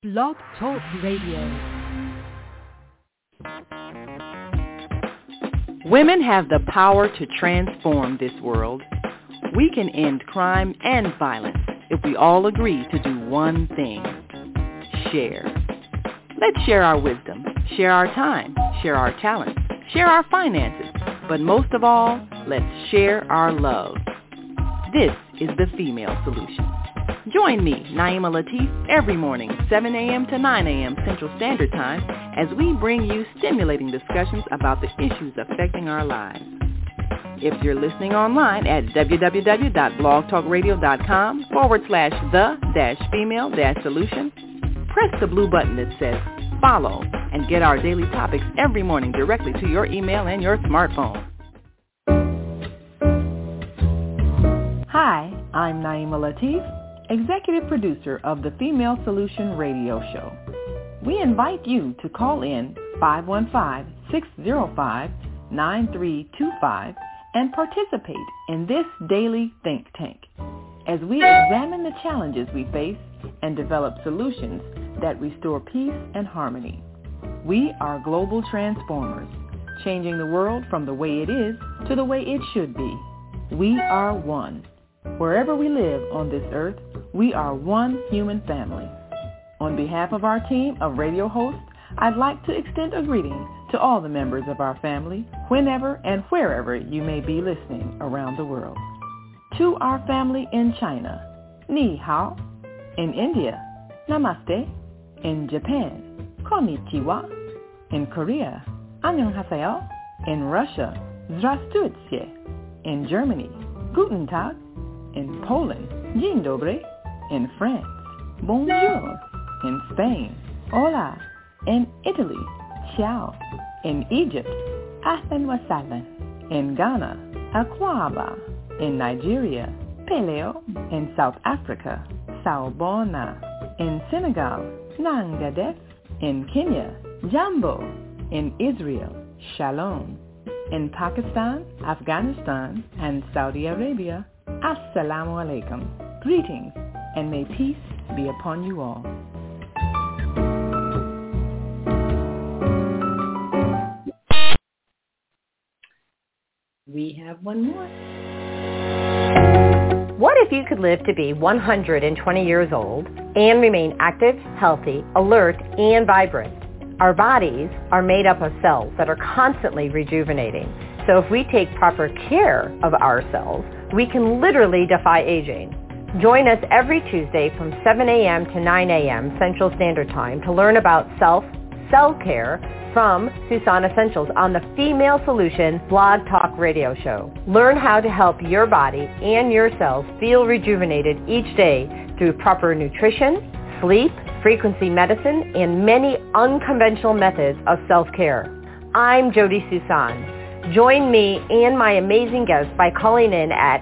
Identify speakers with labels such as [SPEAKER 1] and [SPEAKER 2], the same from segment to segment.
[SPEAKER 1] Blog Talk Radio.
[SPEAKER 2] Women have the power to transform this world. We can end crime and violence if we all agree to do one thing: share. Let's share our wisdom, share our time, share our talents, share our finances, but most of all, let's share our love. This is the Female Solution. Join me, Naima Latif, every morning, 7 a.m. to 9 a.m. Central Standard Time, as we bring you stimulating discussions about the issues affecting our lives. If you're listening online at www.blogtalkradio.com/the-female-solution, press the blue button that says follow and get our daily topics every morning directly to your email and your smartphone. Hi, I'm Naima Latif, Executive Producer of the Female Solution Radio Show. We invite you to call in 515-605-9325 and participate in this daily think tank as we examine the challenges we face and develop solutions that restore peace and harmony. We are global transformers, changing the world from the way it is to the way it should be. We are one. Wherever we live on this earth, we are one human family. On behalf of our team of radio hosts, I'd like to extend a greeting to all the members of our family, whenever and wherever you may be listening around the world. To our family in China, Ni Hao. In India, Namaste. In Japan, Konnichiwa. In Korea, Annyeonghaseyo. In Russia, Здравствуйте. In Germany, Guten Tag. In Poland, Dzień dobry. In France, Bonjour. In Spain, Hola. In Italy, Ciao. In Egypt, Ahlan wa sahlan. In Ghana, Akwaba. In Nigeria, Peleo. In South Africa, Sawubona. In Senegal, Nangadef. In Kenya, Jambo. In Israel, Shalom. In Pakistan, Afghanistan, and Saudi Arabia, Assalamu alaikum. Greetings, and may peace be upon you all. We have one more.
[SPEAKER 3] What if you could live to be 120 years old and remain active, healthy, alert, and vibrant? Our bodies are made up of cells that are constantly rejuvenating. So if we take proper care of ourselves, we can literally defy aging. Join us every Tuesday from 7 a.m. to 9 a.m. Central Standard Time to learn about self-care from Susan Essentials on the Female Solution Blog Talk Radio Show. Learn how to help your body and your cells feel rejuvenated each day through proper nutrition, sleep, frequency medicine, and many unconventional methods of self-care. I'm Jody Susan. Join me and my amazing guests by calling in at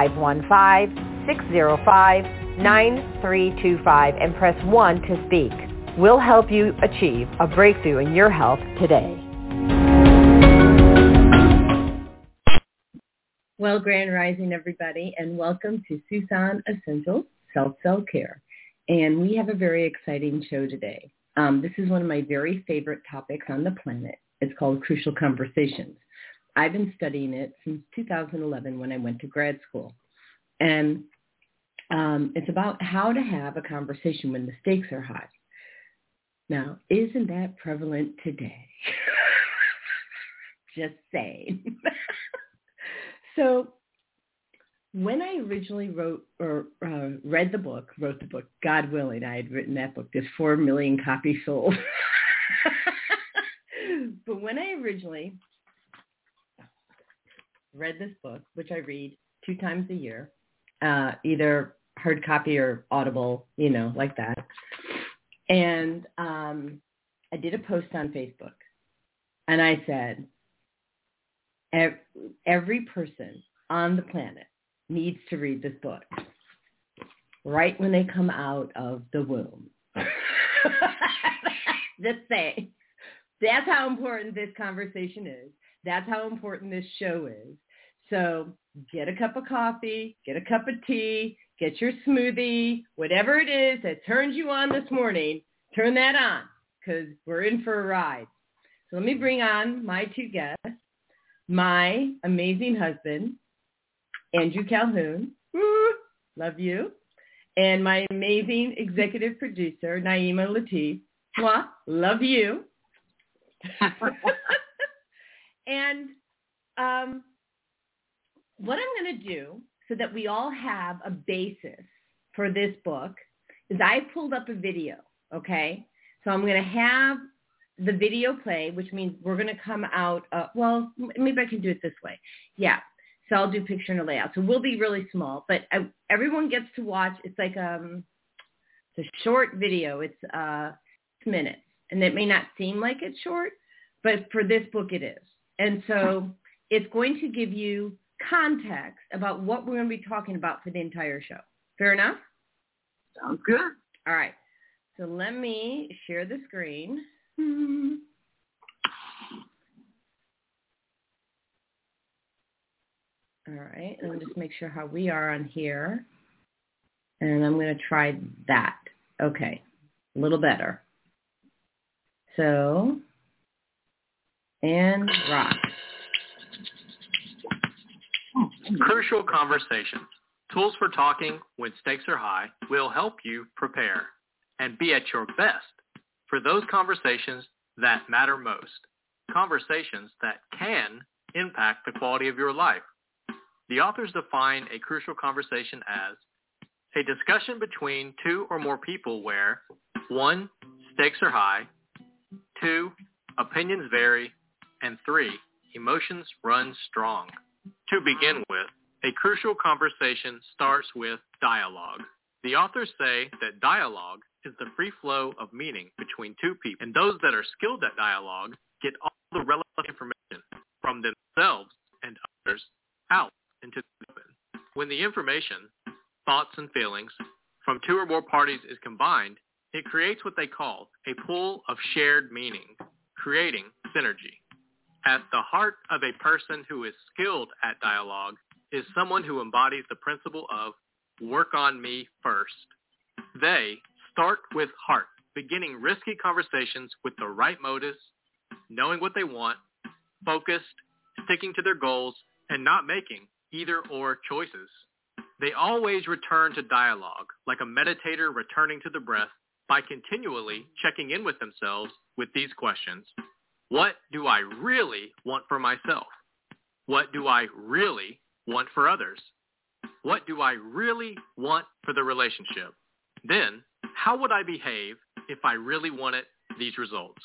[SPEAKER 3] 515-605-9325 and press 1 to speak. We'll help you achieve a breakthrough in your health today.
[SPEAKER 4] Well, Grand Rising, everybody, and welcome to Susan Essentials Self-Care. And we have a very exciting show today. This is one of my very favorite topics on the planet. It's called Crucial Conversations. I've been studying it since 2011 when I went to grad school. And it's about how to have a conversation when the stakes are high. Now, isn't that prevalent today? Just saying. So when I originally wrote the book, God willing, I had written that book. There's 4 million copies sold. But when I originally read this book, which I read 2 times a year, either hard copy or Audible, like that. And I did a post on Facebook, and I said, every person on the planet needs to read this book right when they come out of the womb. Just saying. That's how important this conversation is. That's how important this show is. So get a cup of coffee, get a cup of tea, get your smoothie, whatever it is that turns you on this morning. turn that on because we're in for a ride. So let me bring on my two guests, my amazing husband, Andrew Calhoun. Woo, love you. And my amazing executive producer, Naima Latif. Mwah, love you. And what I'm going to do so that we all have a basis for this book is I pulled up a video, okay? So I'm going to have the video play, which means we're going to come out, well, maybe I can do it this way. Yeah. So I'll do picture and a layout. So we'll be really small, but everyone gets to watch. It's like it's a short video. It's 6 minutes, and it may not seem like it's short, but for this book it is. And so it's going to give you context about what we're going to be talking about for the entire show. Fair enough?
[SPEAKER 1] Sounds good.
[SPEAKER 4] All right. So let me share the screen. All right. Let me just make sure how we are on here. And I'm going to try that. Okay. A little better. So, and rock.
[SPEAKER 5] Crucial conversations. Tools for talking when stakes are high will help you prepare and be at your best for those conversations that matter most. Conversations that can impact the quality of your life. The authors define a crucial conversation as a discussion between two or more people where 1, stakes are high, 2, opinions vary, and 3, emotions run strong. To begin with, a crucial conversation starts with dialogue. The authors say that dialogue is the free flow of meaning between two people, and those that are skilled at dialogue get all the relevant information from themselves and others out into the open. When the information, thoughts, and feelings from two or more parties is combined, it creates what they call a pool of shared meaning, creating synergy. At the heart of a person who is skilled at dialogue is someone who embodies the principle of work on me first. They start with heart, beginning risky conversations with the right motives, knowing what they want, focused, sticking to their goals, and not making either or choices. They always return to dialogue, like a meditator returning to the breath, by continually checking in with themselves with these questions. What do I really want for myself? What do I really want for others? What do I really want for the relationship? Then, how would I behave if I really wanted these results?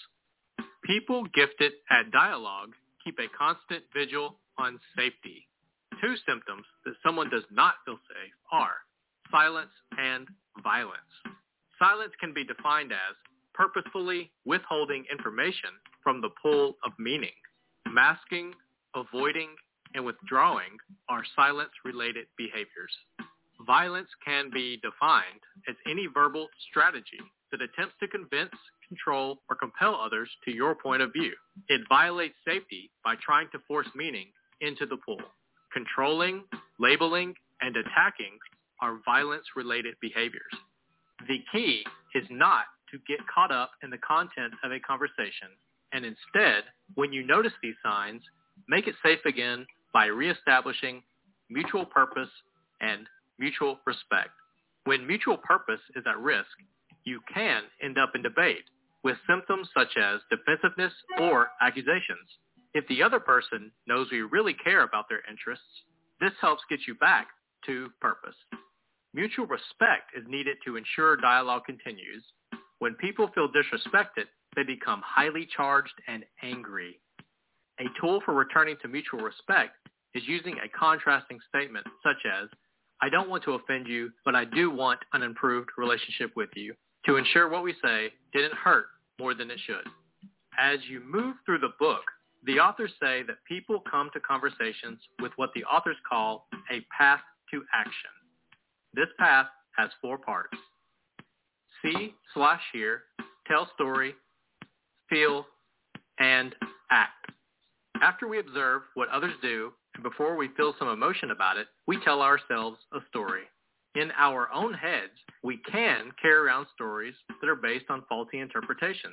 [SPEAKER 5] People gifted at dialogue keep a constant vigil on safety. 2 symptoms that someone does not feel safe are silence and violence. Silence can be defined as purposefully withholding information from the pool of meaning. Masking, avoiding, and withdrawing are silence-related behaviors. Violence can be defined as any verbal strategy that attempts to convince, control, or compel others to your point of view. It violates safety by trying to force meaning into the pool. Controlling, labeling, and attacking are violence-related behaviors. The key is not to get caught up in the content of a conversation, and instead, when you notice these signs, make it safe again by reestablishing mutual purpose and mutual respect. When mutual purpose is at risk, you can end up in debate with symptoms such as defensiveness or accusations. If the other person knows we really care about their interests, this helps get you back to purpose. Mutual respect is needed to ensure dialogue continues. When people feel disrespected, they become highly charged and angry. A tool for returning to mutual respect is using a contrasting statement such as, I don't want to offend you, but I do want an improved relationship with you, to ensure what we say didn't hurt more than it should. As you move through the book, the authors say that people come to conversations with what the authors call a path to action. This path has 4 parts. See/hear, tell story, feel, and act. After we observe what others do, and before we feel some emotion about it, we tell ourselves a story. In our own heads, we can carry around stories that are based on faulty interpretations.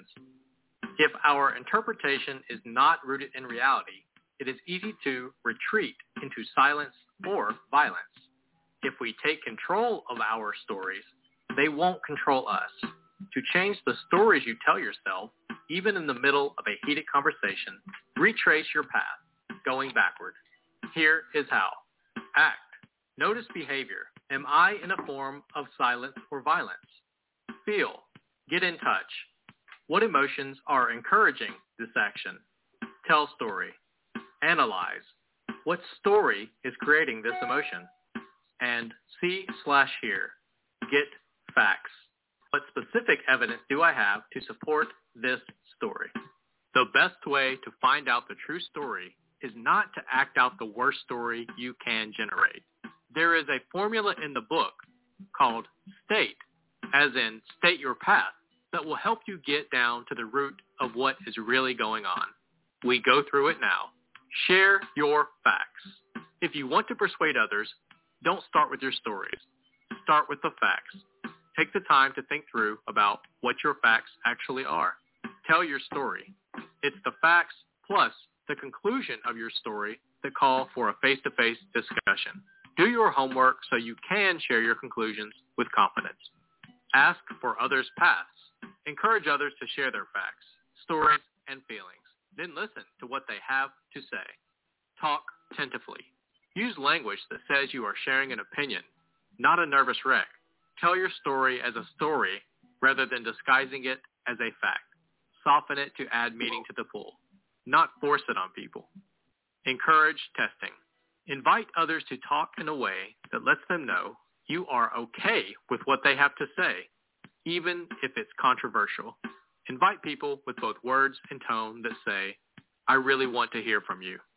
[SPEAKER 5] If our interpretation is not rooted in reality, it is easy to retreat into silence or violence. If we take control of our stories, they won't control us. To change the stories you tell yourself, even in the middle of a heated conversation, retrace your path, going backward. Here is how. Act. Notice behavior. Am I in a form of silence or violence? Feel. Get in touch. What emotions are encouraging this action? Tell story. Analyze. What story is creating this emotion? And see/hear. Get facts. What specific evidence do I have to support this story? The best way to find out the true story is not to act out the worst story you can generate. There is a formula in the book called STATE, as in state your path, that will help you get down to the root of what is really going on. We go through it now. Share your facts. If you want to persuade others, don't start with your stories. Start with the facts. Take the time to think through about what your facts actually are. Tell your story. It's the facts plus the conclusion of your story that call for a face-to-face discussion. Do your homework so you can share your conclusions with confidence. Ask for others' paths. Encourage others to share their facts, stories, and feelings. Then listen to what they have to say. Talk tentatively. Use language that says you are sharing an opinion, not a nervous wreck. Tell your story as a story rather than disguising it as a fact. Soften it to add meaning to the pool, not force it on people. Encourage testing. Invite others to talk in a way that lets them know you are okay with what they have to say, even if it's controversial. Invite people with both words and tone that say, I really want to hear from you.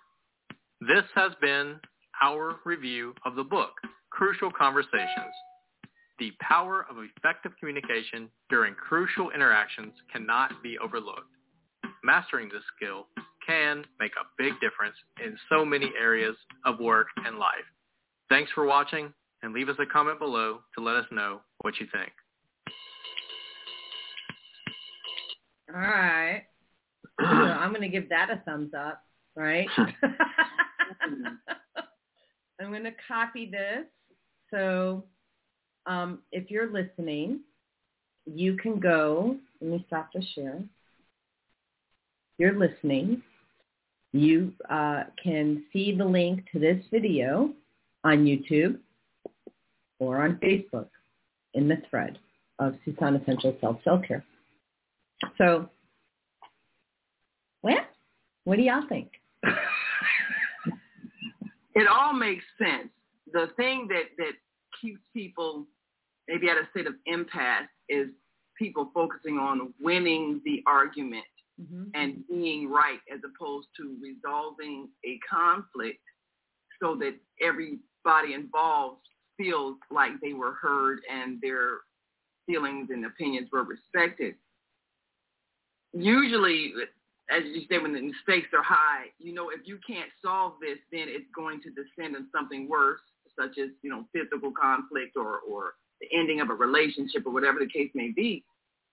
[SPEAKER 5] This has been our review of the book, Crucial Conversations. The power of effective communication during crucial interactions cannot be overlooked. Mastering this skill can make a big difference in so many areas of work and life. Thanks for watching, and leave us a comment below to let us know what you think.
[SPEAKER 4] All right. So I'm going to give that a thumbs up, right? I'm going to copy this. So if you're listening, you can go, let me stop the share. If you're listening, you can see the link to this video on YouTube or on Facebook in the thread of Susan Essential Self-Care. So, well, what do y'all think?
[SPEAKER 1] It all makes sense. The thing that keeps people maybe at a state of impasse is people focusing on winning the argument and being right as opposed to resolving a conflict so that everybody involved feels like they were heard and their feelings and opinions were respected. Usually, as you say, when the stakes are high, if you can't solve this, then it's going to descend in something worse, such as, physical conflict or the ending of a relationship or whatever the case may be.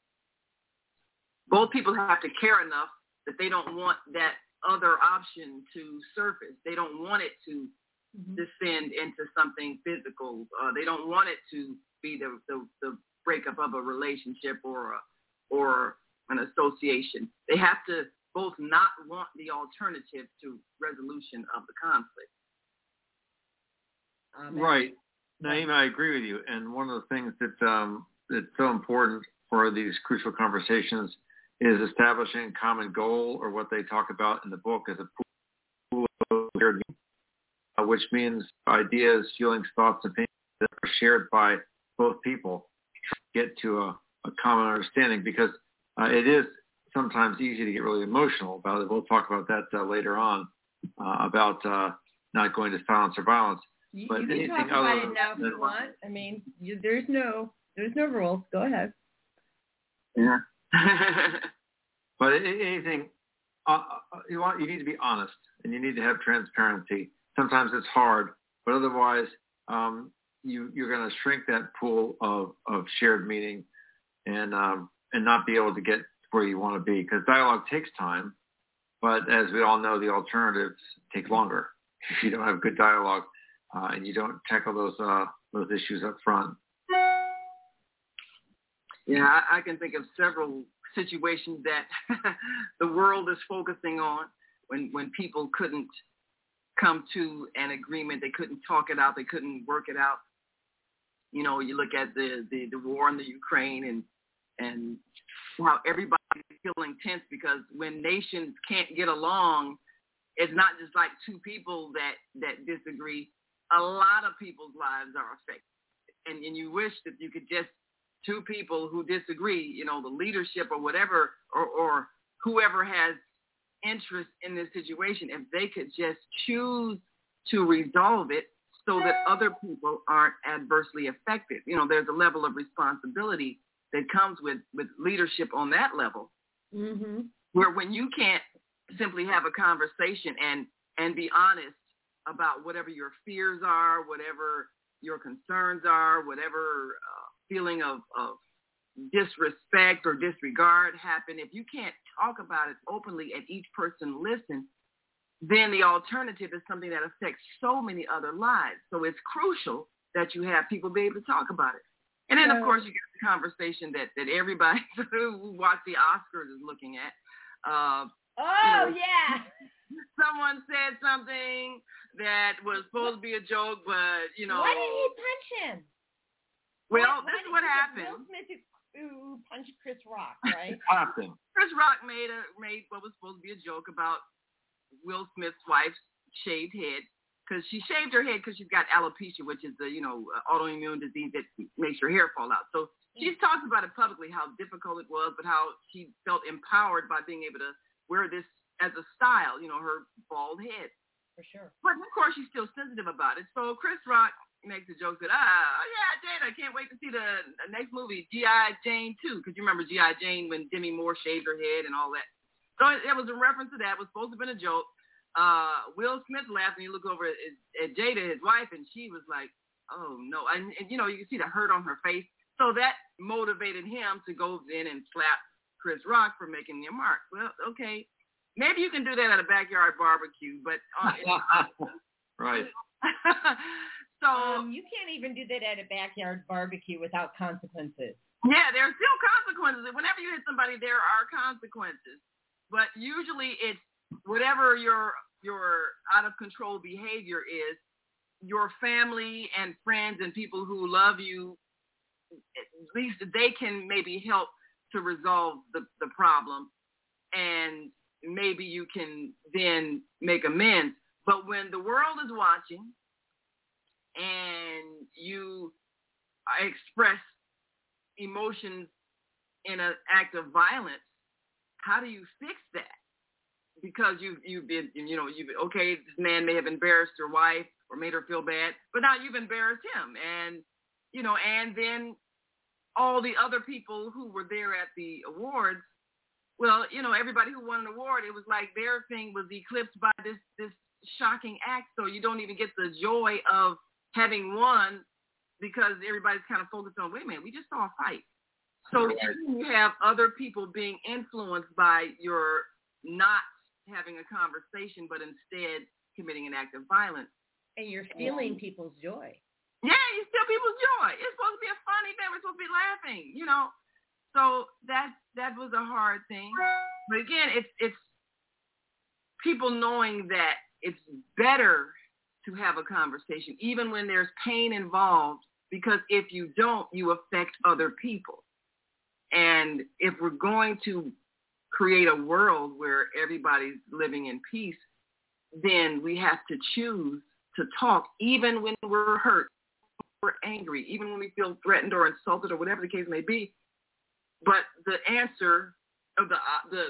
[SPEAKER 1] Both people have to care enough that they don't want that other option to surface. They don't want it to descend into something physical. They don't want it to be the breakup of a relationship or an association. They have to both not want the alternative to resolution of the conflict.
[SPEAKER 6] Right. Naeem, I agree with you. And one of the things that's so important for these crucial conversations is establishing a common goal, or what they talk about in the book as a pool of shared needs, which means ideas, feelings, thoughts, opinions that are shared by both people to get to a common understanding, because it is sometimes easy to get really emotional about it. We'll talk about that later on, about not going to silence or violence.
[SPEAKER 4] But you can talk about it now if you want. I mean, there's no rules. Go ahead.
[SPEAKER 1] Yeah.
[SPEAKER 6] But anything, you need to be honest, and you need to have transparency. Sometimes it's hard, but otherwise, you're going to shrink that pool of shared meaning and not be able to get where you want to be, because dialogue takes time. But as we all know, the alternatives take longer if you don't have good dialogue and you don't tackle those issues up front.
[SPEAKER 1] Yeah, I can think of several situations that the world is focusing on when people couldn't come to an agreement, they couldn't talk it out, they couldn't work it out. You know, you look at the war in the Ukraine and how everybody's feeling tense, because when nations can't get along, it's not just like two people that disagree. A lot of people's lives are affected. And you wish that you could just, two people who disagree, you know, the leadership or whatever, or whoever has interest in this situation, if they could just choose to resolve it so that other people aren't adversely affected. You know, there's a level of responsibility that comes with leadership on that level, where when you can't simply have a conversation and be honest about whatever your fears are, whatever your concerns are, whatever feeling of disrespect or disregard happen, if you can't talk about it openly and each person listen, then the alternative is something that affects so many other lives. So it's crucial that you have people be able to talk about it. And then, of course, you get the conversation that everybody who watched the Oscars is looking at. Someone said something that was supposed to be a joke, but, you know.
[SPEAKER 3] Why did he punch him?
[SPEAKER 1] Well, this is what happened.
[SPEAKER 3] Will Smith who punched Chris Rock, right?
[SPEAKER 1] Chris Rock made what was supposed to be a joke about Will Smith's wife's shaved head, because she shaved her head because she's got alopecia, which is the, you know, autoimmune disease that makes her hair fall out. So she's talked about it publicly, how difficult it was, but how she felt empowered by being able to wear this as a style, you know, her bald head.
[SPEAKER 3] For sure.
[SPEAKER 1] But of course, she's still sensitive about it. So Chris Rock makes a joke that, Jada, I can't wait to see the next movie, G.I. Jane 2, because you remember G.I. Jane when Demi Moore shaved her head and all that. So it was a reference to that. It was supposed to have been a joke. Will Smith laughed, and you look over at Jada, his wife, and she was like, oh, no. And, you know, you can see the hurt on her face. So that motivated him to go in and slap Chris Rock for making the remark. Well, okay. Maybe you can do that at a backyard barbecue, but...
[SPEAKER 6] right.
[SPEAKER 1] So
[SPEAKER 3] you can't even do that at a backyard barbecue without consequences.
[SPEAKER 1] Yeah, there are still consequences. Whenever you hit somebody, there are consequences. But usually it's whatever your out of control behavior is, your family and friends and people who love you, at least they can maybe help to resolve the problem, and maybe you can then make amends. But when the world is watching and you express emotions in an act of violence, how do you fix that? Because you've been, you know, okay, this man may have embarrassed your wife or made her feel bad, but now you've embarrassed him. And, you know, and then all the other people who were there at the awards, well, you know, everybody who won an award, it was like their thing was eclipsed by this shocking act. So you don't even get the joy of having won, because everybody's kind of focused on, wait a minute, we just saw a fight. So you have other people being influenced by your not having a conversation, but instead committing an act of violence.
[SPEAKER 3] And you're stealing people's joy.
[SPEAKER 1] Yeah, you steal people's joy. It's supposed to be a funny thing. We're supposed to be laughing, you know. So that was a hard thing. But again, it's people knowing that it's better to have a conversation, even when there's pain involved, because if you don't, you affect other people. And if we're going to create a world where everybody's living in peace, then we have to choose to talk, even when we're hurt, we're angry, even when we feel threatened or insulted or whatever the case may be. But the answer of the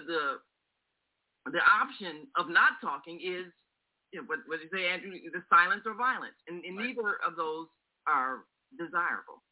[SPEAKER 1] option of not talking is, you know, what did you say, Andrew? The silence or violence, and neither of those are desirable.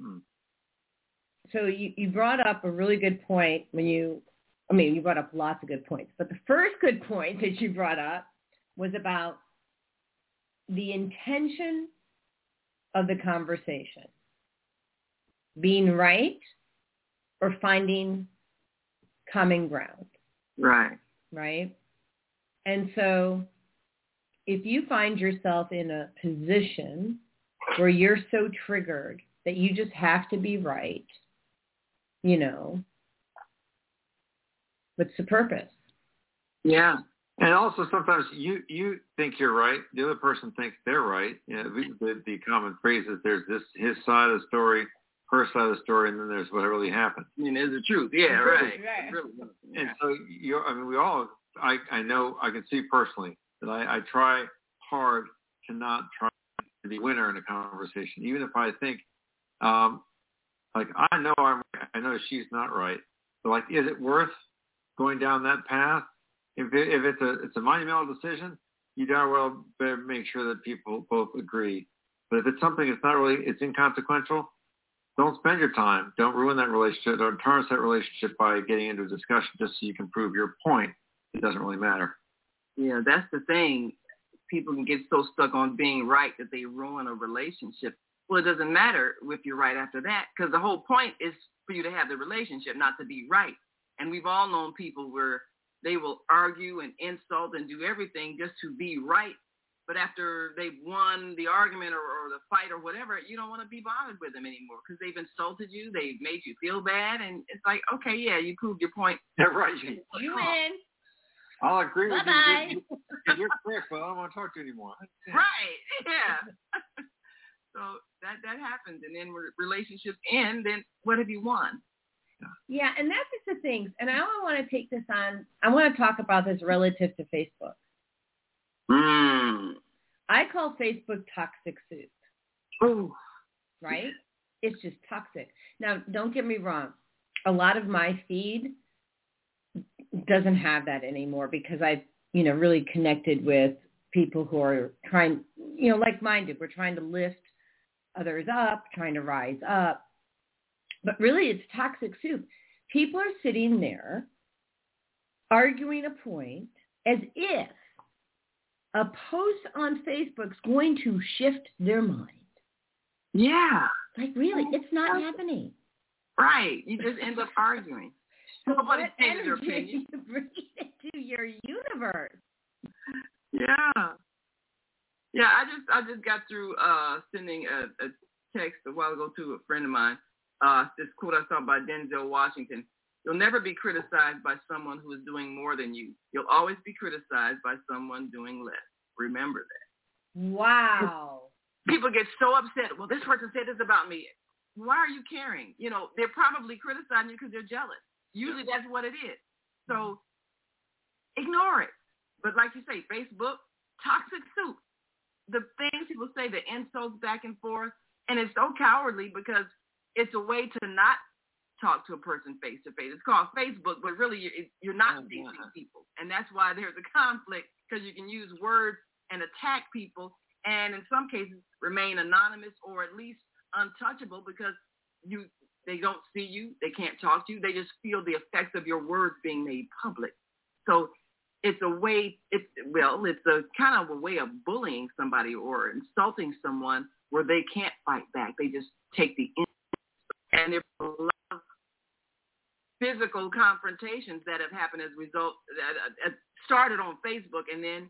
[SPEAKER 3] So you brought up a really good point you brought up lots of good points, but the first good point that you brought up was about the intention
[SPEAKER 4] of the conversation? Being right or finding common ground?
[SPEAKER 1] Right.
[SPEAKER 4] Right? And so if you find yourself in a position where you're so triggered that you just have to be right, you know, what's the purpose?
[SPEAKER 1] Yeah.
[SPEAKER 6] And also sometimes you think you're right, the other person thinks they're right. You know, the common phrase is there's his side of the story, her side of the story, and then there's what really happened.
[SPEAKER 1] I mean, there's the truth. Yeah, right.
[SPEAKER 6] Yeah. And so we all, I know, I can see personally that I try hard to not try to be winner in a conversation, even if I think, like I know she's not right. So like, is it worth going down that path? If it's a monumental decision, you darn well better make sure that people both agree. But if it's something that's not really, it's inconsequential, don't spend your time. Don't ruin that relationship. Don't tarnish that relationship by getting into a discussion just so you can prove your point. It doesn't really matter.
[SPEAKER 1] Yeah, that's the thing. People can get so stuck on being right that they ruin a relationship. Well, it doesn't matter if you're right after that, because the whole point is for you to have the relationship, not to be right. And we've all known people where they will argue and insult and do everything just to be right. But after they've won the argument or the fight or whatever, you don't want to be bothered with them anymore because they've insulted you. They've made you feel bad. And it's like, okay, yeah, you proved your point.
[SPEAKER 6] Yeah, right.
[SPEAKER 4] You win.
[SPEAKER 6] I'll agree with
[SPEAKER 4] Bye-bye.
[SPEAKER 6] you. You're correct, but I don't want to talk to you anymore.
[SPEAKER 1] Right, yeah. So that happens. And then relationships end, then what have you won?
[SPEAKER 4] Yeah, and that's just the things. And I want to take this on. I want to talk about this relative to Facebook. I call Facebook toxic soup.
[SPEAKER 1] Oh.
[SPEAKER 4] Right? It's just toxic. Now, don't get me wrong. A lot of my feed doesn't have that anymore because I've, really connected with people who are trying, like-minded. We're trying to lift others up, trying to rise up. But really, it's toxic soup. People are sitting there arguing a point as if a post on Facebook's going to shift their mind.
[SPEAKER 1] Yeah.
[SPEAKER 4] Like, really, it's not happening.
[SPEAKER 1] Right. You just end up arguing. Nobody changes their opinion.
[SPEAKER 4] You bring it to your universe.
[SPEAKER 1] Yeah. Yeah, I just got through sending a text a while ago to a friend of mine. This quote I saw by Denzel Washington. You'll never be criticized by someone who is doing more than you. You'll always be criticized by someone doing less. Remember that.
[SPEAKER 4] Wow.
[SPEAKER 1] People get so upset. Well, this person said this about me. Why are you caring? They're probably criticizing you because they're jealous. Usually that's what it is. So ignore it. But like you say, Facebook, toxic soup. The things people say, the insults back and forth, and it's so cowardly because it's a way to not talk to a person face to face. It's called Facebook, but really you're not facing people. And that's why there's a conflict because you can use words and attack people and in some cases remain anonymous or at least untouchable because they don't see you, they can't talk to you, they just feel the effects of your words being made public. So it's a way, it's a kind of a way of bullying somebody or insulting someone where they can't fight back. They just take the and there's a lot of physical confrontations that have happened as a result that started on Facebook and then,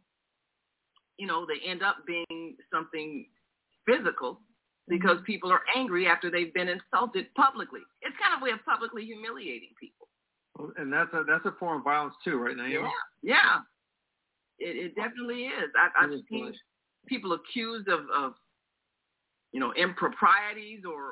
[SPEAKER 1] they end up being something physical because people are angry after they've been insulted publicly. It's kind of a way of publicly humiliating people.
[SPEAKER 6] And that's a form of violence too, right, Naomi?
[SPEAKER 1] Yeah. It definitely is. I've seen people accused of improprieties or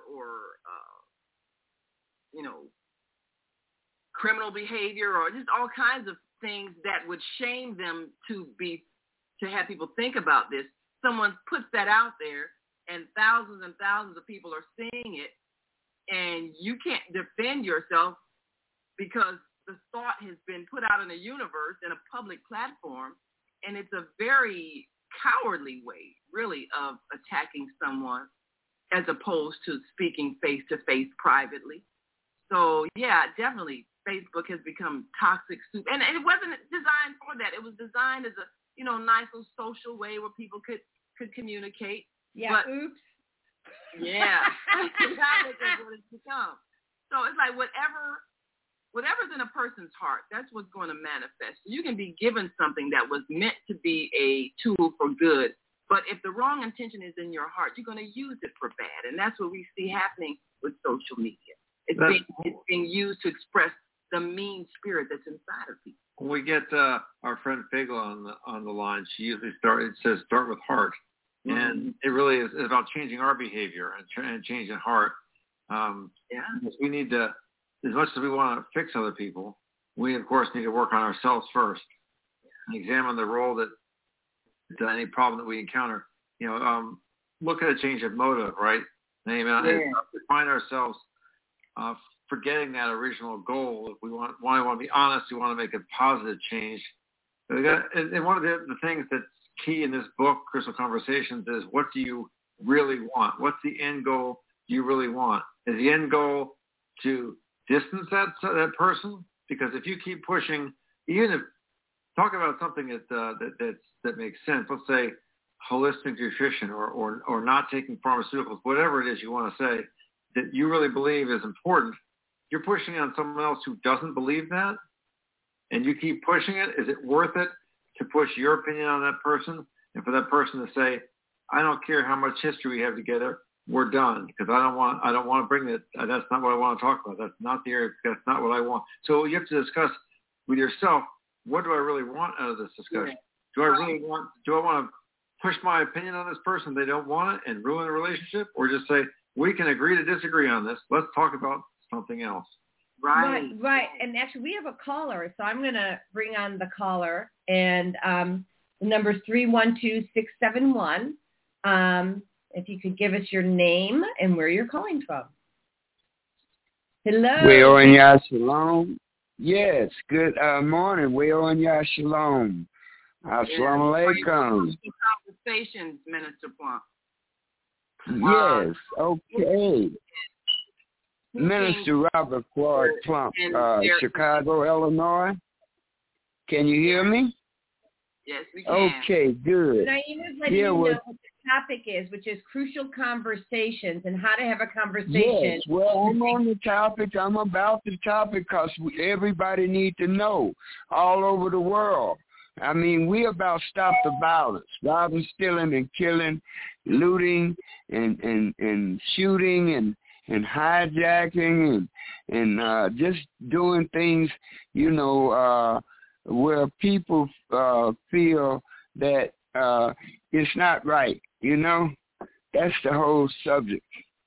[SPEAKER 1] criminal behavior or just all kinds of things that would shame them to have people think about this. Someone puts that out there and thousands of people are seeing it and you can't defend yourself because the thought has been put out in the universe in a public platform, and it's a very cowardly way, really, of attacking someone as opposed to speaking face-to-face privately. So, yeah, definitely, Facebook has become toxic soup. And it wasn't designed for that. It was designed as a, nice little social way where people could communicate.
[SPEAKER 4] Yeah,
[SPEAKER 1] but,
[SPEAKER 4] oops.
[SPEAKER 1] Yeah. God make us what it's become. So it's like whatever's in a person's heart, that's what's going to manifest. You can be given something that was meant to be a tool for good, but if the wrong intention is in your heart, you're going to use it for bad. And that's what we see happening with social media. It's being used to express the mean spirit that's inside of people.
[SPEAKER 6] When we get our friend Figla on the line, she usually says start with heart. Mm-hmm. And it really is about changing our behavior and changing heart. We need to, as much as we want to fix other people, we of course need to work on ourselves first and examine the role that any problem that we encounter. Look at a change of motive, right? And find ourselves forgetting that original goal. If we want to be honest, we want to make a positive change. And one of the things that's key in this book, Crucial Conversations, is what do you really want? What's the end goal you really want? Is the end goal to distance that person? Because if you keep pushing, even if talk about something that makes sense, let's say holistic nutrition or not taking pharmaceuticals, whatever it is you want to say that you really believe is important, you're pushing on someone else who doesn't believe that, and you keep pushing it. Is it worth it to push your opinion on that person and for that person to say, I don't care how much history we have together, we're done, because I don't want to bring that. That's not what I want to talk about. That's not the area. That's not what I want. So you have to discuss with yourself, what do I really want out of this discussion? Do I want to push my opinion on this person? They don't want it and ruin the relationship, or just say, we can agree to disagree on this. Let's talk about something else.
[SPEAKER 4] Right. And actually, we have a caller, so I'm going to bring on the caller. And the number is 312-671. If you could give us your name and where you're calling from. Hello.
[SPEAKER 7] We're on Yah Shalom. Yes, good morning. We're on Yah Shalom. Assalamu alaikum.
[SPEAKER 1] Conversations, Minister Plump.
[SPEAKER 7] Yes, okay. Minister Robert Floyd Plump, Chicago, Illinois. Can you hear me?
[SPEAKER 1] Yes, we can.
[SPEAKER 7] Okay, good.
[SPEAKER 4] Now, you just let you know what the topic is, which is crucial conversations and how to have a conversation.
[SPEAKER 7] Yes, well, I'm on the topic. I'm about the topic because everybody needs to know all over the world. I mean, we about stop the violence, robbing, stealing, and killing, looting, and shooting, and hijacking, and just doing things, where people feel that it's not right. That's the whole subject.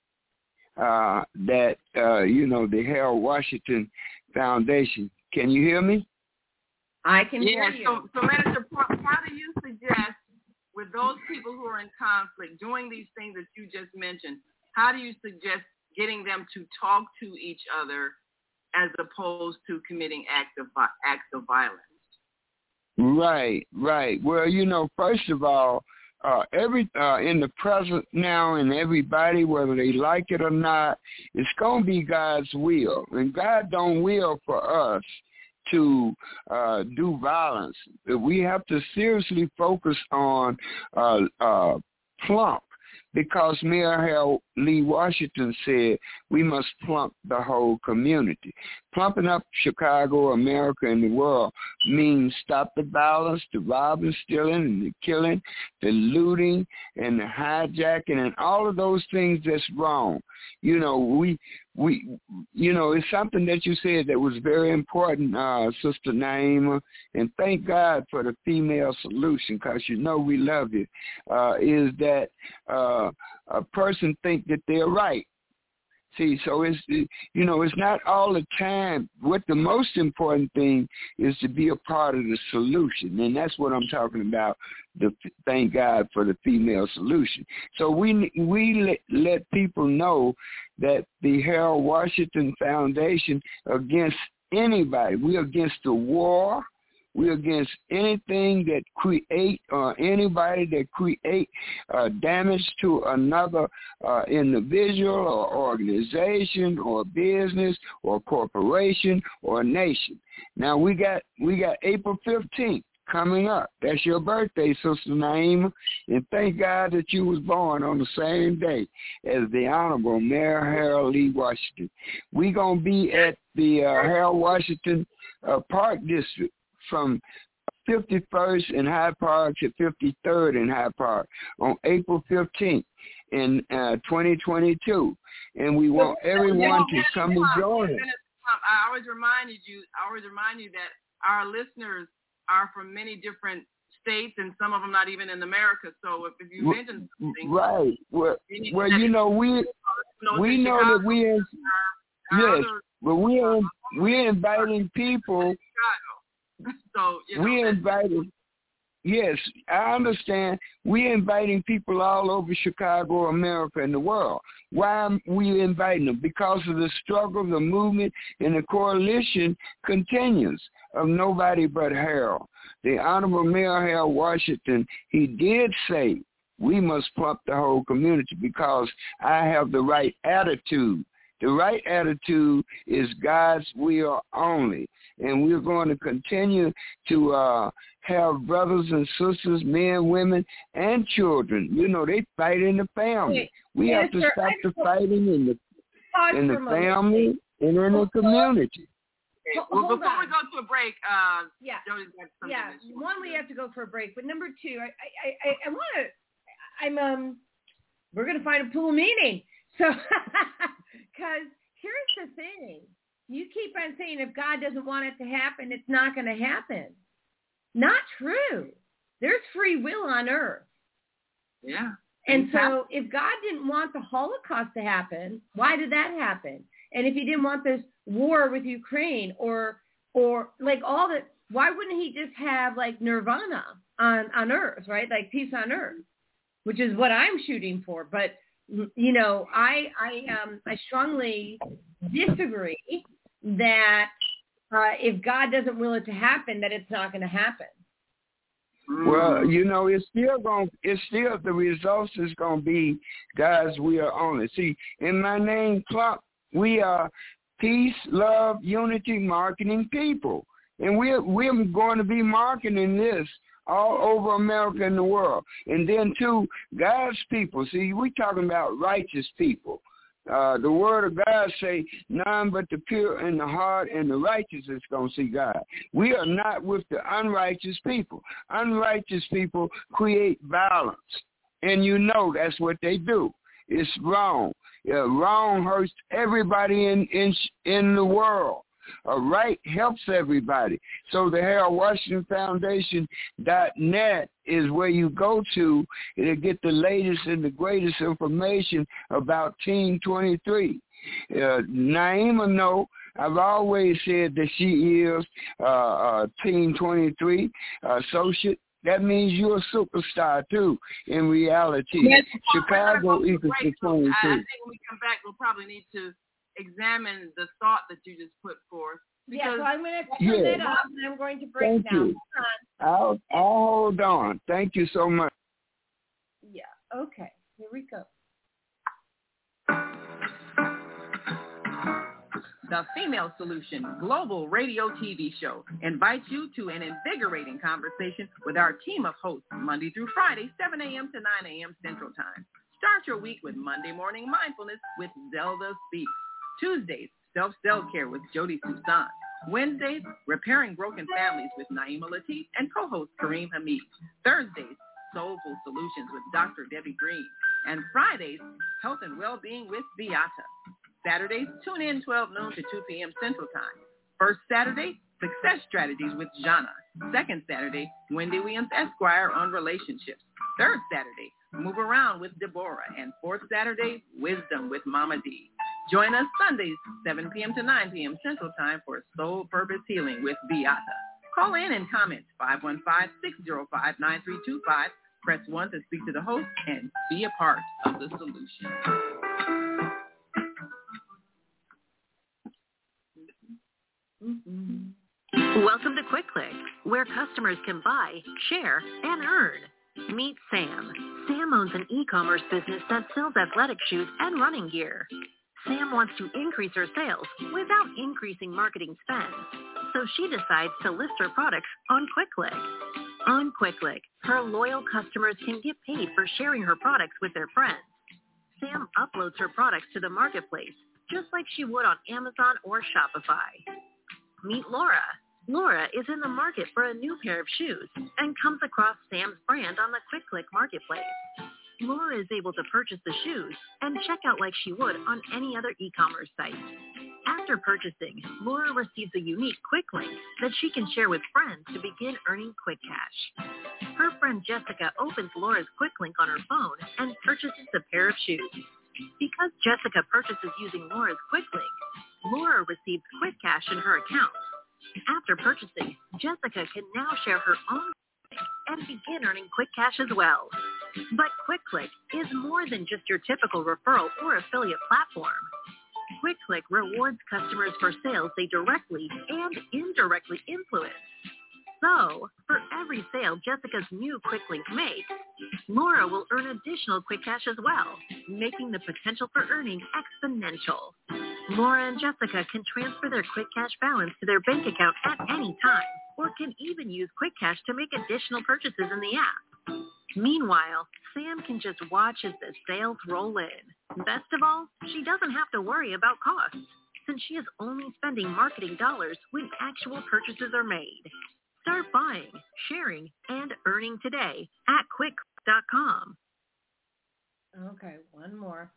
[SPEAKER 7] The Harold Washington Foundation. Can you hear me?
[SPEAKER 4] I can hear you.
[SPEAKER 1] So Minister Plump, how do you suggest with those people who are in conflict doing these things that you just mentioned, how do you suggest getting them to talk to each other as opposed to committing acts of violence?
[SPEAKER 7] Right. Well, first of all, in the present now, and everybody, whether they like it or not, it's going to be God's will. And God don't will for us to do violence. We have to seriously focus on Plump, because Mayor Harold Lee Washington said we must plump the whole community. Plumping up Chicago, America, and the world means stop the violence, the robbing, stealing, and the killing, the looting, and the hijacking, and all of those things that's wrong. It's something that you said that was very important, Sister Naima, and thank God for the female solution, because we love you, is that a person think that they're right. See, so it's not all the time. What the most important thing is to be a part of the solution, and that's what I'm talking about. Thank God for the female solution. So we let people know that the Harold Washington Foundation against anybody. We're against the war. We're against anything that create or anybody that create damage to another individual or organization or business or corporation or nation. Now we got April 15th. coming up. That's your birthday, Sister Naima. And thank God that you was born on the same day as the Honorable Mayor Harold Lee Washington. We're going to be at the Harold Washington Park District from 51st in Hyde Park to 53rd in Hyde Park on April 15th in 2022. And we want everyone to come and join us.
[SPEAKER 1] I always remind you that our listeners are from many different states, and some of them not even in America. So if you mention something,
[SPEAKER 7] right? Well, you know, we know that we in yes, but we're inviting people.
[SPEAKER 1] So
[SPEAKER 7] we invited. Yes, I understand. We're inviting people all over Chicago, America, and the world. Why are we inviting them? Because of the struggle, the movement, and the coalition continues of nobody but Harold. The Honorable Mayor Harold Washington, he did say we must pump the whole community because I have the right attitude. The right attitude is God's will only. And we're going to continue to have brothers and sisters, men, women, and children. You know, they fight in the family. We have to stop the fighting in the family and in the community.
[SPEAKER 1] Well, before we go to a break, Jody's got something.
[SPEAKER 4] Yeah, one, we have to go for a break. But number two, we're going to find a pool meeting. So, because here's the thing. You keep on saying if God doesn't want it to happen, it's not going to happen. Not true. There's free will on earth.
[SPEAKER 1] Yeah.
[SPEAKER 4] And so if God didn't want the Holocaust to happen, why did that happen? And if he didn't want this war with Ukraine or like all that, why wouldn't he just have like nirvana on earth, right? Like peace on earth, which is what I'm shooting for. But, you know, I strongly disagree that if God doesn't will it to happen, that it's not going to happen.
[SPEAKER 7] Well, you know, the results is going to be God's will only. See, in my name, Clump, we are peace, love, unity, marketing people. And we're going to be marketing this all over America and the world. And then, too, God's people. See, we're talking about righteous people. The word of God say, none but the pure in the heart and the righteous is going to see God. We are not with the unrighteous people. Unrighteous people create violence. And you know that's what they do. It's wrong. Wrong hurts everybody in the world. Right helps everybody. So the Harold Washington Foundation.net is where you go to get the latest and the greatest information about Team 23. Naima, no, I've always said that she is Team 23 associate. That means you're a superstar, too, in reality.
[SPEAKER 1] Yes,
[SPEAKER 7] Chicago equals the 22.
[SPEAKER 1] I think when we come back, we'll probably need to examine the thought that you just put forth.
[SPEAKER 4] Yeah, so I'm going to turn that off, and I'm going to break now.
[SPEAKER 7] Hold on. I'll hold on. Thank you so much.
[SPEAKER 4] Yeah, okay. Here we go.
[SPEAKER 2] The Female Solution Global Radio TV Show invites you to an invigorating conversation with our team of hosts Monday through Friday, 7 a.m. to 9 a.m. Central Time. Start your week with Monday Morning Mindfulness with Zelda Speaks. Tuesdays, Self-Care with Jody Susan. Wednesdays, Repairing Broken Families with Naima Latif and co-host Kareem Hamid. Thursdays, Soulful Solutions with Dr. Debbie Green. And Fridays, Health and Wellbeing with Beata. Saturdays, tune in 12 noon to 2 p.m. Central Time. First Saturday, Success Strategies with Jana. Second Saturday, Wendy Williams Esquire on relationships. Third Saturday, Move Around with Deborah. And fourth Saturday, Wisdom with Mama D. Join us Sundays, 7 p.m. to 9 p.m. Central Time for Soul Purpose Healing with Beata. Call in and comment 515-605-9325. Press 1 to speak to the host and be a part of the solution.
[SPEAKER 8] Welcome to Quick Click, where customers can buy, share, and earn. Meet Sam. Sam owns an e-commerce business that sells athletic shoes and running gear. Sam wants to increase her sales without increasing marketing spend. So she decides to list her products on QuickClick. On QuickClick, her loyal customers can get paid for sharing her products with their friends. Sam uploads her products to the marketplace, just like she would on Amazon or Shopify. Meet Laura. Laura is in the market for a new pair of shoes and comes across Sam's brand on the QuickClick marketplace. Laura is able to purchase the shoes and check out like she would on any other e-commerce site. After purchasing, Laura receives a unique quick link that she can share with friends to begin earning quick cash. Her friend Jessica opens Laura's quick link on her phone and purchases a pair of shoes. Because Jessica purchases using Laura's quick link, Laura receives quick cash in her account. After purchasing, Jessica can now share her own link and begin earning quick cash as well. But QuickClick is more than just your typical referral or affiliate platform. QuickClick rewards customers for sales they directly and indirectly influence. So, for every sale Jessica's new quick link makes, Laura will earn additional quick cash as well, making the potential for earning exponential. Laura and Jessica can transfer their quick cash balance to their bank account at any time, or can even use quick cash to make additional purchases in the app. Meanwhile, Sam can just watch as the sales roll in. Best of all, she doesn't have to worry about costs, since she is only spending marketing dollars when actual purchases are made. Start buying, sharing, and earning today at QuickClick.com.
[SPEAKER 4] Okay, one more.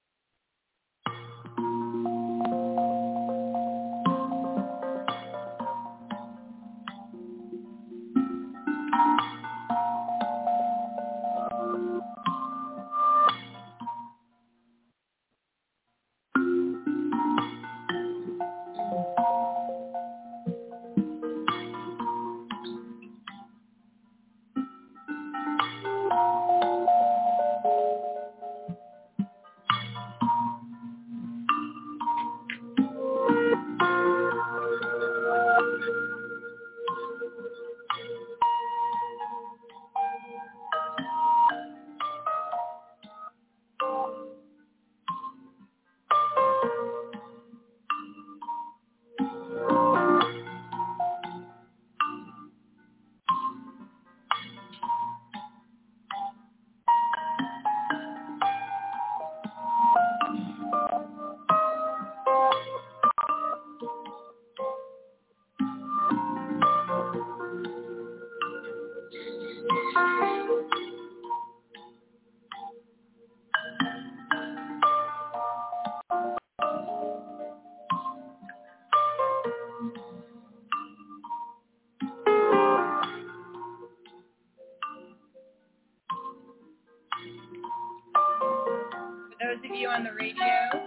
[SPEAKER 4] Those of you on the radio,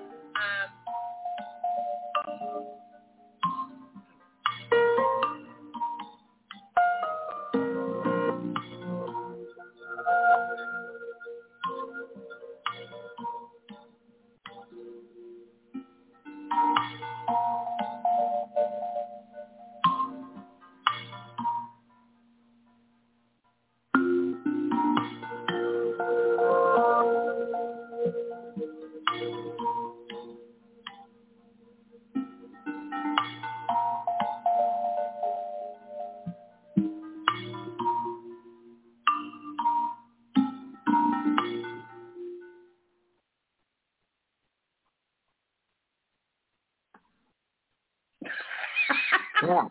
[SPEAKER 6] Yeah.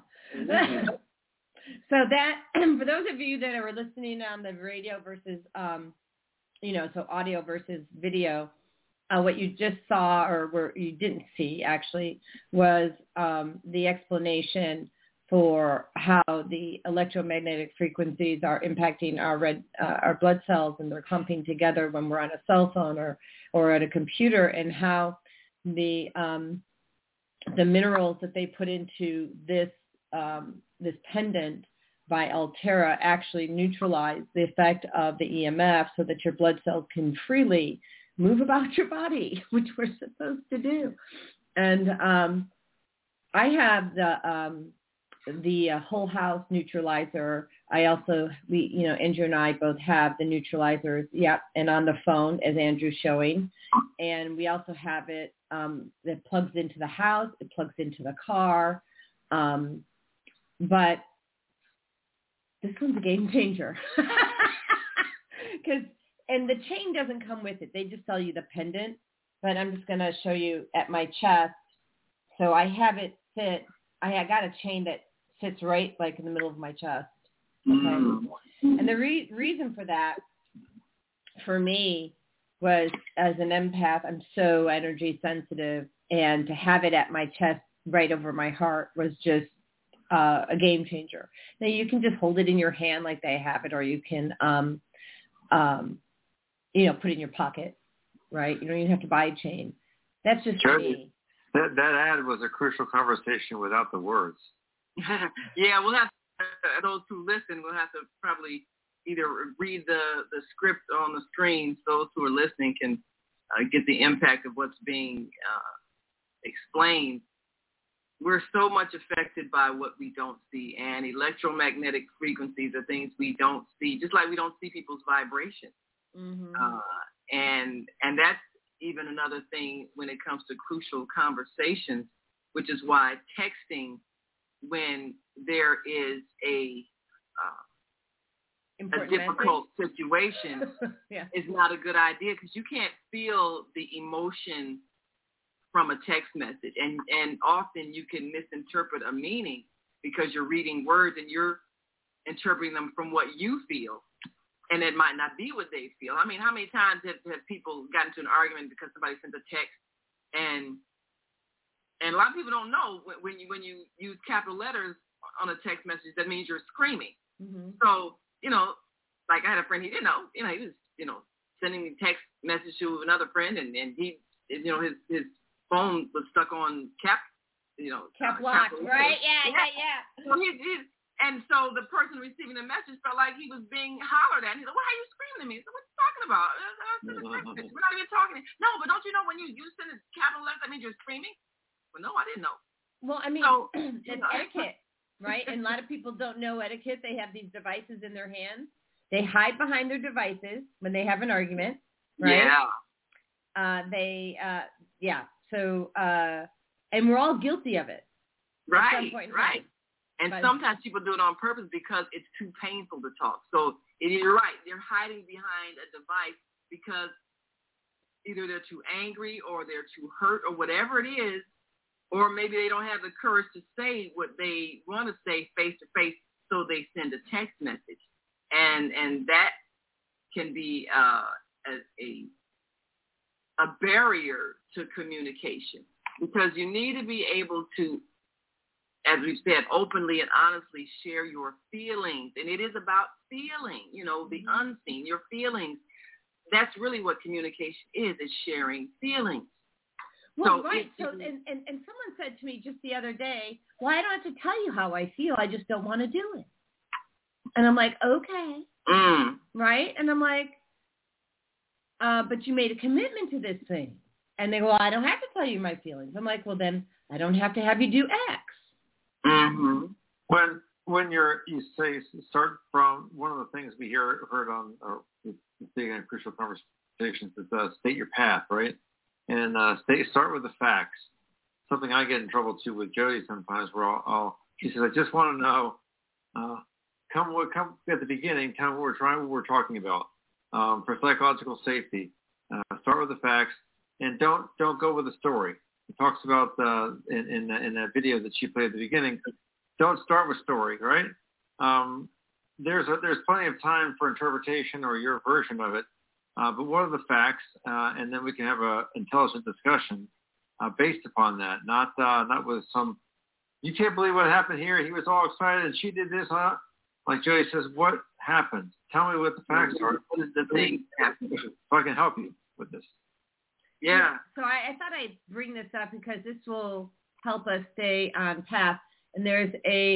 [SPEAKER 4] So that, for those of you that are listening on the radio versus, so audio versus video, what you just saw or you didn't see actually was the explanation for how the electromagnetic frequencies are impacting our blood cells, and they're clumping together when we're on a cell phone or at a computer, and how the minerals that they put into this pendant by Altera actually neutralize the effect of the EMF so that your blood cells can freely move about your body, which we're supposed to do. And I have the whole house neutralizer. I also, Andrew and I both have the neutralizers, and on the phone, as Andrew's showing. And we also have it that plugs into the house. It plugs into the car. But this one's a game changer. And the chain doesn't come with it. They just sell you the pendant. But I'm just going to show you at my chest. So I have it fit. I got a chain that sits right like in the middle of my chest. Okay. And the reason for that, for me, was as an empath, I'm so energy sensitive, and to have it at my chest right over my heart was just a game changer. Now you can just hold it in your hand like they have it, or you can, put it in your pocket, right? You don't even have to buy a chain. That's just me.
[SPEAKER 6] That ad was a crucial conversation without the words.
[SPEAKER 1] Yeah, we'll have to, those who listen, we'll have to probably either read the script on the screen so those who are listening can get the impact of what's being explained. We're so much affected by what we don't see, and electromagnetic frequencies are things we don't see, just like we don't see people's vibrations.
[SPEAKER 4] Mm-hmm.
[SPEAKER 1] And that's even another thing when it comes to crucial conversations, which is why texting, when there is a difficult situation,
[SPEAKER 4] yeah,
[SPEAKER 1] is not a good idea, because you can't feel the emotion from a text message, and often you can misinterpret a meaning because you're reading words and you're interpreting them from what you feel, and it might not be what they feel. I mean, how many times have people gotten into an argument because somebody sent a text, and a lot of people don't know when you use capital letters on a text message, that means you're screaming.
[SPEAKER 4] Mm-hmm.
[SPEAKER 1] So, like I had a friend, he didn't know, he was, sending me text message to another friend, and he, his phone was stuck on cap
[SPEAKER 4] lock, right? Yeah.
[SPEAKER 1] So and so the person receiving the message felt like he was being hollered at. He's like, "Well, how are you screaming at me?" So what are you talking about? We're not even talking. No, but don't you know when you send a capital letter, that means you're screaming? Well, no, I didn't know.
[SPEAKER 4] Well, I mean, it's etiquette, right? And a lot of people don't know etiquette. They have these devices in their hands. They hide behind their devices when they have an argument, right?
[SPEAKER 1] Yeah.
[SPEAKER 4] So, and we're all guilty of it.
[SPEAKER 1] Right. And sometimes people do it on purpose because it's too painful to talk. So you're right. They're hiding behind a device because either they're too angry or they're too hurt or whatever it is, or maybe they don't have the courage to say what they want to say face to face, so they send a text message. And that can be a barrier to communication, because you need to be able to, as we've said, openly and honestly share your feelings. And it is about feeling, the unseen, your feelings. That's really what communication is sharing feelings.
[SPEAKER 4] Well, so right. So, and someone said to me just the other day, well, I don't have to tell you how I feel. I just don't want to do it. And I'm like, okay. Right? And I'm like, but you made a commitment to this thing. And they go, well, I don't have to tell you my feelings. I'm like, well, then I don't have to have you do X.
[SPEAKER 6] Mm-hmm. When you say start from, one of the things we heard on in crucial conversations is state your path, right? And start with the facts. Something I get in trouble too with Jody sometimes, where she says, I just want to know, come at the beginning, tell me what we're talking about. For psychological safety, start with the facts, and don't go with the story. It talks about in that video that she played at the beginning. Don't start with story, right? There's plenty of time for interpretation or your version of it. But what are the facts? And then we can have an intelligent discussion based upon that, not with some, you can't believe what happened here. He was all excited and she did this, huh? Like Jody says, what happened? Tell me what the facts are.
[SPEAKER 1] What is the thing happening?
[SPEAKER 6] So I can help you with this.
[SPEAKER 1] Yeah.
[SPEAKER 4] So I thought I'd bring this up because this will help us stay on path. And there's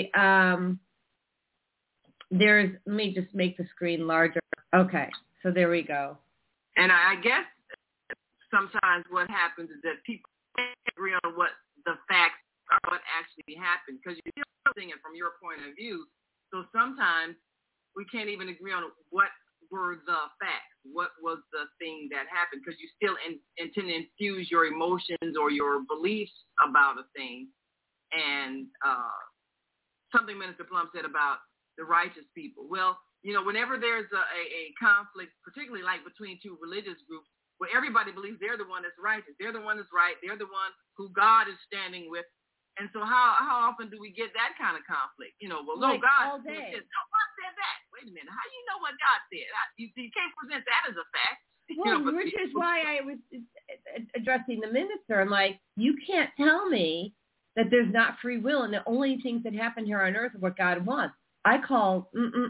[SPEAKER 4] let me just make the screen larger. Okay. So there we go.
[SPEAKER 1] And I guess sometimes what happens is that people agree on what the facts are, what actually happened, because you're still seeing it from your point of view. So sometimes we can't even agree on what were the facts, what was the thing that happened, because you still intend to infuse your emotions or your beliefs about a thing. And something Minister Plum said about the righteous people. Well, whenever there's a conflict, particularly like between two religious groups, where everybody believes they're the one that's righteous, they're the one that's right, they're the one who God is standing with. And so how often do we get that kind of conflict? God
[SPEAKER 4] all
[SPEAKER 1] said
[SPEAKER 4] day.
[SPEAKER 1] this. No, God said that. Wait a minute. How do you know what God said? You can't present that as a fact.
[SPEAKER 4] Well, which is why I was addressing the minister. I'm like, you can't tell me that there's not free will and the only things that happen here on earth are what God wants. I call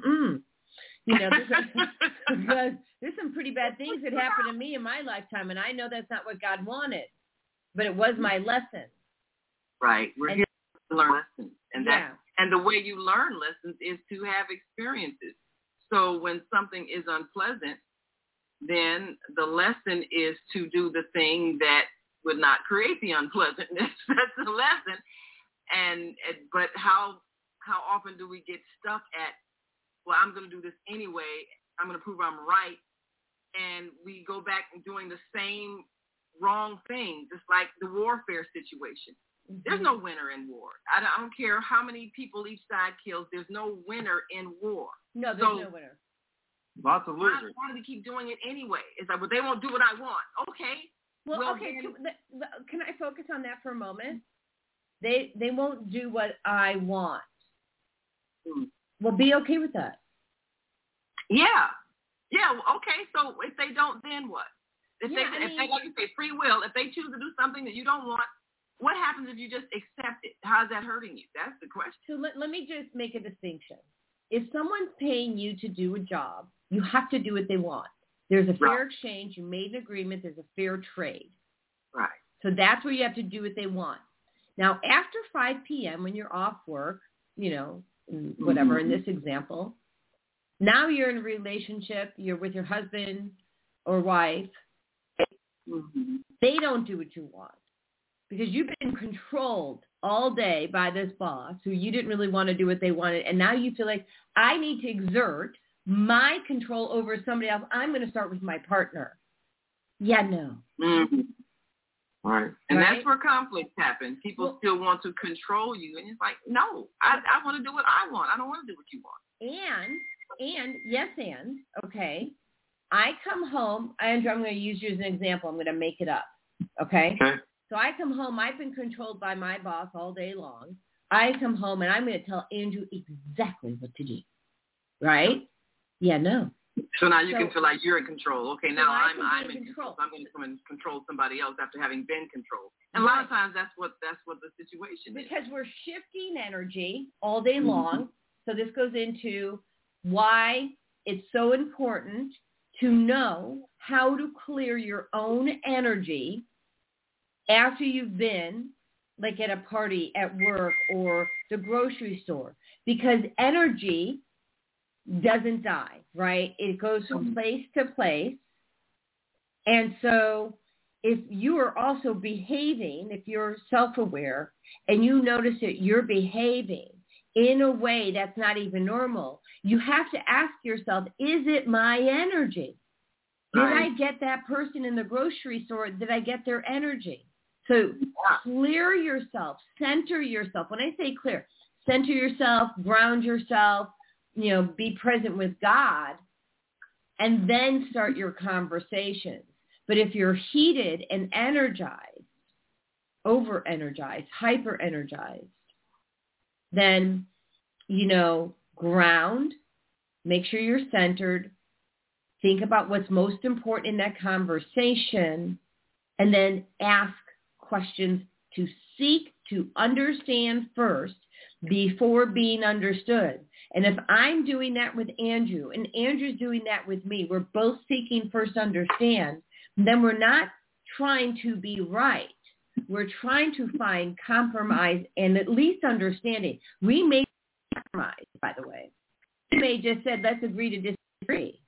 [SPEAKER 4] because there's some pretty bad things that happened to me in my lifetime, and I know that's not what God wanted, but it was my lesson.
[SPEAKER 1] Right. We're here to learn lessons. And the way you learn lessons is to have experiences. So when something is unpleasant, then the lesson is to do the thing that would not create the unpleasantness. That's the lesson. But how often do we get stuck at, well, I'm going to do this anyway. I'm going to prove I'm right. And we go back and doing the same wrong thing, just like the warfare situation. Mm-hmm. There's no winner in war. I don't care how many people each side kills. There's no winner in war.
[SPEAKER 4] No, there's no winner.
[SPEAKER 6] Lots of losers.
[SPEAKER 1] Why do we keep doing it anyway? It's like, well, they won't do what I want. Okay.
[SPEAKER 4] Well, okay. Can I focus on that for a moment? They won't do what I want. Well, be okay with that.
[SPEAKER 1] Yeah. Yeah. Okay. So if they don't, then what? If they, like you say, free will, if they choose to do something that you don't want, what happens if you just accept it? How's that hurting you? That's the question.
[SPEAKER 4] So let me just make a distinction. If someone's paying you to do a job, you have to do what they want. There's a fair exchange. You made an agreement. There's a fair trade.
[SPEAKER 1] Right.
[SPEAKER 4] So that's where you have to do what they want. Now, after 5 p.m. when you're off work, whatever, in this example, now you're in a relationship. You're with your husband or wife.
[SPEAKER 1] Mm-hmm.
[SPEAKER 4] They don't do what you want because you've been controlled all day by this boss who you didn't really want to do what they wanted. And now you feel like I need to exert my control over somebody else. I'm going to start with my partner. Yeah, no.
[SPEAKER 1] Mm-hmm. Right. And that's where conflicts happen. People still want to control you. And it's like, no, I want to do what I want. I don't want to do what you want.
[SPEAKER 4] Okay. I come home. Andrew, I'm going to use you as an example. I'm going to make it up. Okay? So I come home. I've been controlled by my boss all day long. I come home and I'm going to tell Andrew exactly what to do. Right? Yeah, no.
[SPEAKER 1] So now you can feel like you're in control. Okay, now I'm in
[SPEAKER 4] control.
[SPEAKER 1] I'm going to come and control somebody else after having been controlled. And a lot of times that's what the situation is.
[SPEAKER 4] Because we're shifting energy all day long. So this goes into why it's so important to know how to clear your own energy after you've been like at a party, at work, or the grocery store. Because energy doesn't die, right? It goes from place to place. And so if you are also behaving, if you're self-aware and you notice that you're behaving in a way that's not even normal, you have to ask yourself, is it my energy? Did I get that person in the grocery store? Did I get their energy? So clear yourself, center yourself. When I say clear, center yourself, ground yourself, be present with God, and then start your conversations. But if you're heated and energized, over-energized, hyper-energized, then, ground, make sure you're centered, think about what's most important in that conversation, and then ask questions to seek to understand first before being understood. And if I'm doing that with Andrew and Andrew's doing that with me, we're both seeking first to understand, then we're not trying to be right. We're trying to find compromise and at least understanding. We may compromise, by the way. We may just said, let's agree to disagree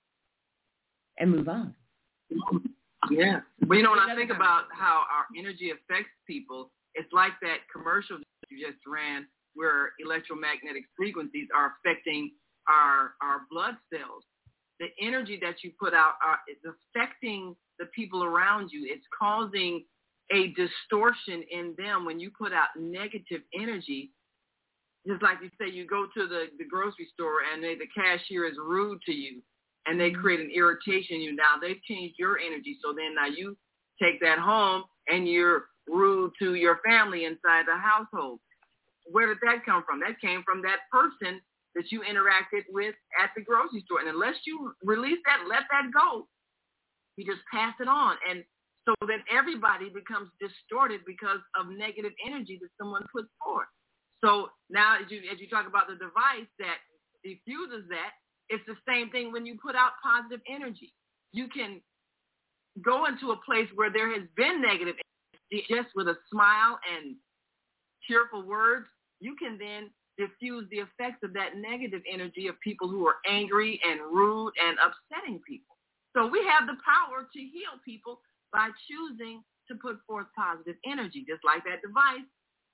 [SPEAKER 4] and move on.
[SPEAKER 1] Yeah. Well, when I think about how our energy affects people, it's like that commercial that you just ran where electromagnetic frequencies are affecting our blood cells. The energy that you put out is affecting the people around you. It's causing a distortion in them. When you put out negative energy, just like you say, you go to the grocery store and the cashier is rude to you and they create an irritation in you. Now they've changed your energy. So then now you take that home and you're rude to your family inside the household. Where did that come from? That came from that person that you interacted with at the grocery store. And unless you release that, let that go, you just pass it on. And so then everybody becomes distorted because of negative energy that someone puts forth. So now as you talk about the device that diffuses that, it's the same thing when you put out positive energy. You can go into a place where there has been negative energy just with a smile and cheerful words. You can then diffuse the effects of that negative energy of people who are angry and rude and upsetting people. So we have the power to heal people by choosing to put forth positive energy, just like that device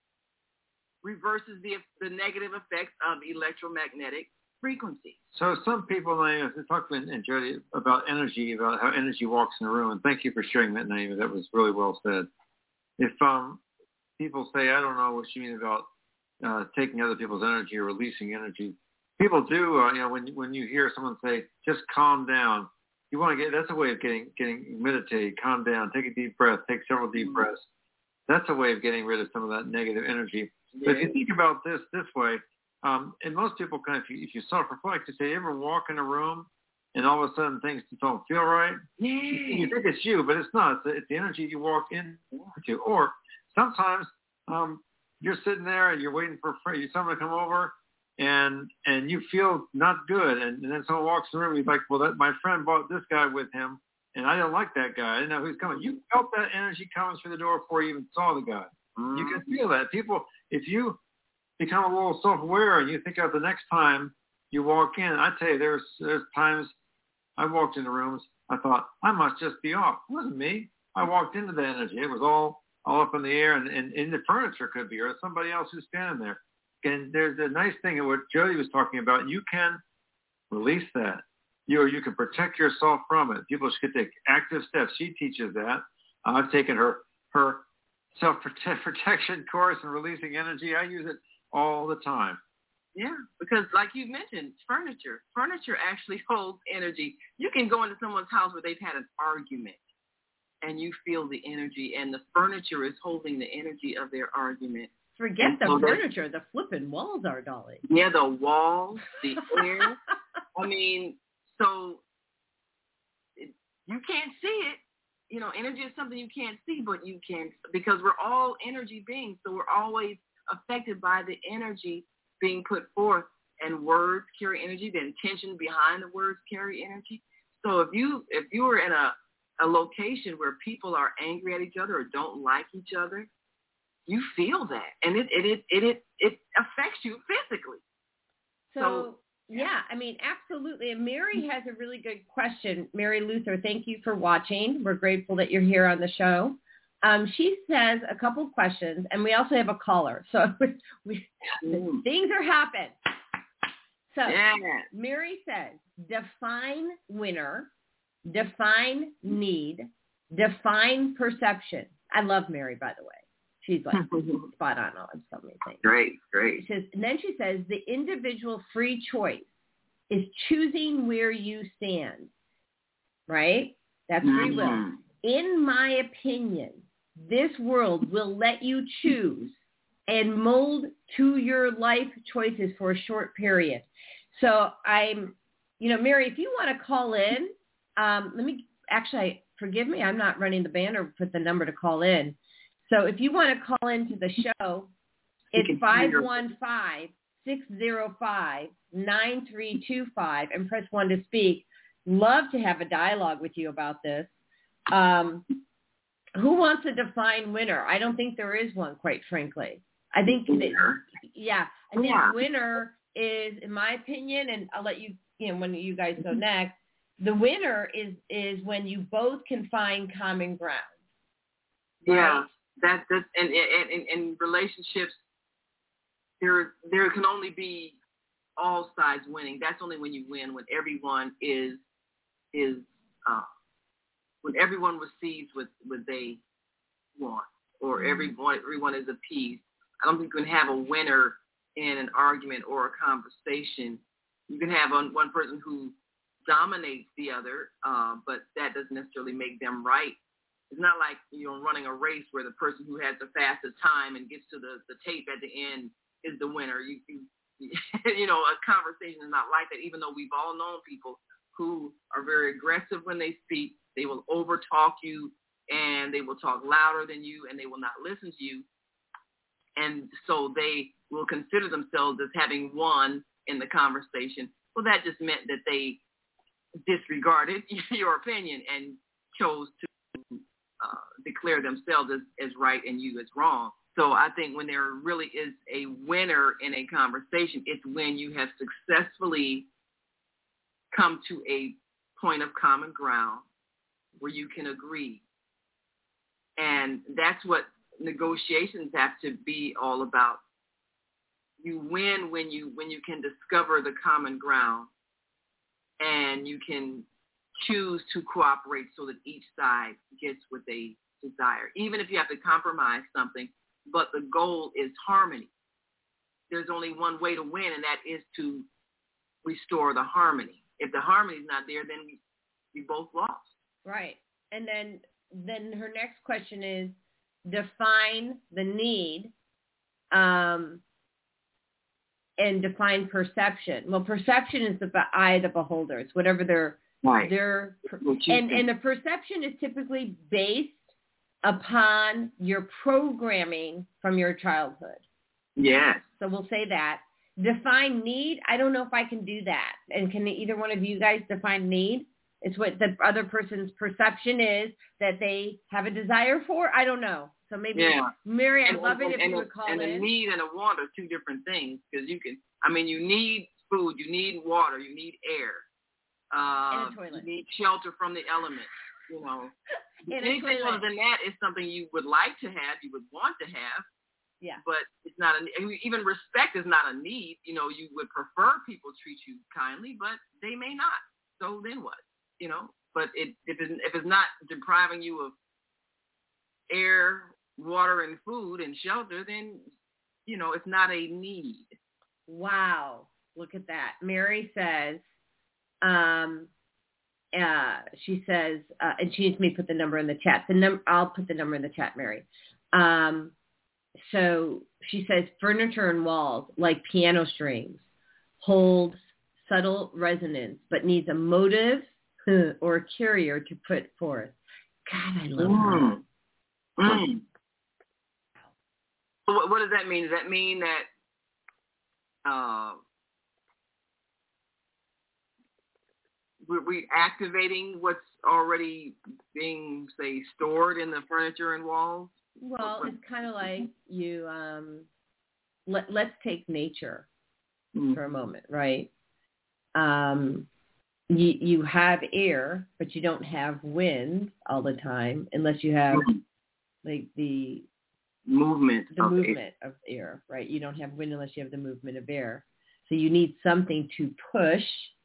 [SPEAKER 1] reverses the negative effects of electromagnetic frequency.
[SPEAKER 6] So some people, Naima, talk to Jody about energy, about how energy walks in the room, and thank you for sharing that, Naima. That was really well said. If people say, I don't know what you mean about taking other people's energy or releasing energy, people do. When you hear someone say, just calm down, you want to get. That's a way of getting meditate, calm down, take a deep breath, take several deep breaths. That's a way of getting rid of some of that negative energy. But if you think about this way, and most people kind of, if you self-reflect, you say, you ever walk in a room and all of a sudden things just don't feel right?
[SPEAKER 1] Yeah.
[SPEAKER 6] You think it's you, but it's not. It's the energy you walk into. Or sometimes you're sitting there and you're waiting for someone to come over, and you feel not good, and then someone walks in the room and you're like, well, my friend brought this guy with him, and I don't like that guy. I didn't know who's coming. You felt that energy coming through the door before you even saw the guy. Mm-hmm. You can feel that. People, if you become a little self-aware and you think of the next time you walk in, I tell you, there's times I walked into rooms, I thought, I must just be off. It wasn't me. I walked into the energy. It was all up in the air, and the furniture could be, or somebody else who's standing there. And there's a nice thing of what Jody was talking about. You can release that. You can protect yourself from it. People should take active steps. She teaches that. I've taken her self-protection course and releasing energy. I use it all the time.
[SPEAKER 1] Yeah, because like you mentioned, furniture actually holds energy. You can go into someone's house where they've had an argument, and you feel the energy, and the furniture is holding the energy of their argument.
[SPEAKER 4] Forget the furniture, the flipping walls are, Dolly.
[SPEAKER 1] Yeah, the walls, the air. I mean, so you can't see it. Energy is something you can't see, but you can, because we're all energy beings, so we're always affected by the energy being put forth, and words carry energy. The intention behind the words carry energy. So if you were in a location where people are angry at each other or don't like each other, you feel that, and it affects you physically.
[SPEAKER 4] So yeah, I mean, absolutely. And Mary has a really good question. Mary Luther, thank you for watching. We're grateful that you're here on the show. She says a couple of questions, and we also have a caller. So things are happening. So Mary says, define winner, define need, define perception. I love Mary, by the way. She's like spot on so many things.
[SPEAKER 1] Great.
[SPEAKER 4] And then she says, the individual free choice is choosing where you stand, right? That's free will. In my opinion, this world will let you choose and mold to your life choices for a short period. So Mary, if you want to call in, forgive me, I'm not running the band or put the number to call in. So if you want to call into the show, it's 515-605-9325 and press 1 to speak. Love to have a dialogue with you about this. Who wants to define winner? I don't think there is one, quite frankly. I think winner is, in my opinion, and I'll let you, when you guys go next, the winner is when you both can find common ground.
[SPEAKER 1] Right? Yeah. That's in relationships, there can only be all sides winning. That's only when you win, when everyone when everyone receives what they want, or everyone is appeased. I don't think you can have a winner in an argument or a conversation. You can have one person who dominates the other, but that doesn't necessarily make them right. It's not like, running a race where the person who has the fastest time and gets to the tape at the end is the winner. A conversation is not like that, even though we've all known people who are very aggressive when they speak. They will overtalk you, and they will talk louder than you, and they will not listen to you. And so they will consider themselves as having won in the conversation. Well, that just meant that they disregarded your opinion and chose to declare themselves as right and you as wrong. So I think when there really is a winner in a conversation, it's when you have successfully come to a point of common ground where you can agree. And that's what negotiations have to be all about. You win when you can discover the common ground and you can choose to cooperate so that each side gets what they desire, even if you have to compromise something, but the goal is harmony. There's only one way to win, and that is to restore the harmony. If the harmony is not there, then we both lost.
[SPEAKER 4] Right. And then her next question is, define the need and define perception. Well, perception is the eye of the beholder. It's whatever their
[SPEAKER 1] right.
[SPEAKER 4] And the perception is typically based upon your programming from your childhood.
[SPEAKER 1] Yes.
[SPEAKER 4] So we'll say that. Define need. I don't know if I can do that. And can either one of you guys define need? It's what the other person's perception is that they have a desire for. I don't know. So maybe, Mary, I'd love it if you would call in.
[SPEAKER 1] And a need and a want are two different things, because you need food, you need water, you need air.
[SPEAKER 4] And a toilet.
[SPEAKER 1] You need shelter from the elements, Anything other than that is something you would like to have, you would want to have.
[SPEAKER 4] Yeah.
[SPEAKER 1] But it's not even respect is not a need. You would prefer people treat you kindly, but they may not. So then what? But if it's not depriving you of air, water, and food and shelter, then, it's not a need.
[SPEAKER 4] Wow. Look at that. Mary says, she says, and she needs me to put the number in the chat. I'll put the number in the chat, Mary. So she says furniture and walls, like piano strings, holds subtle resonance, but needs a motive or a carrier to put forth. God, I love that.
[SPEAKER 1] Mm. So what does that mean? Does that mean that we're activating what's already being, say, stored in the furniture and walls?
[SPEAKER 4] Well, it's kind of like you, let's take nature for a moment, right? You have air, but you don't have wind all the time unless you have like the movement of air, right? You don't have wind unless you have the movement of air. So you need something to push.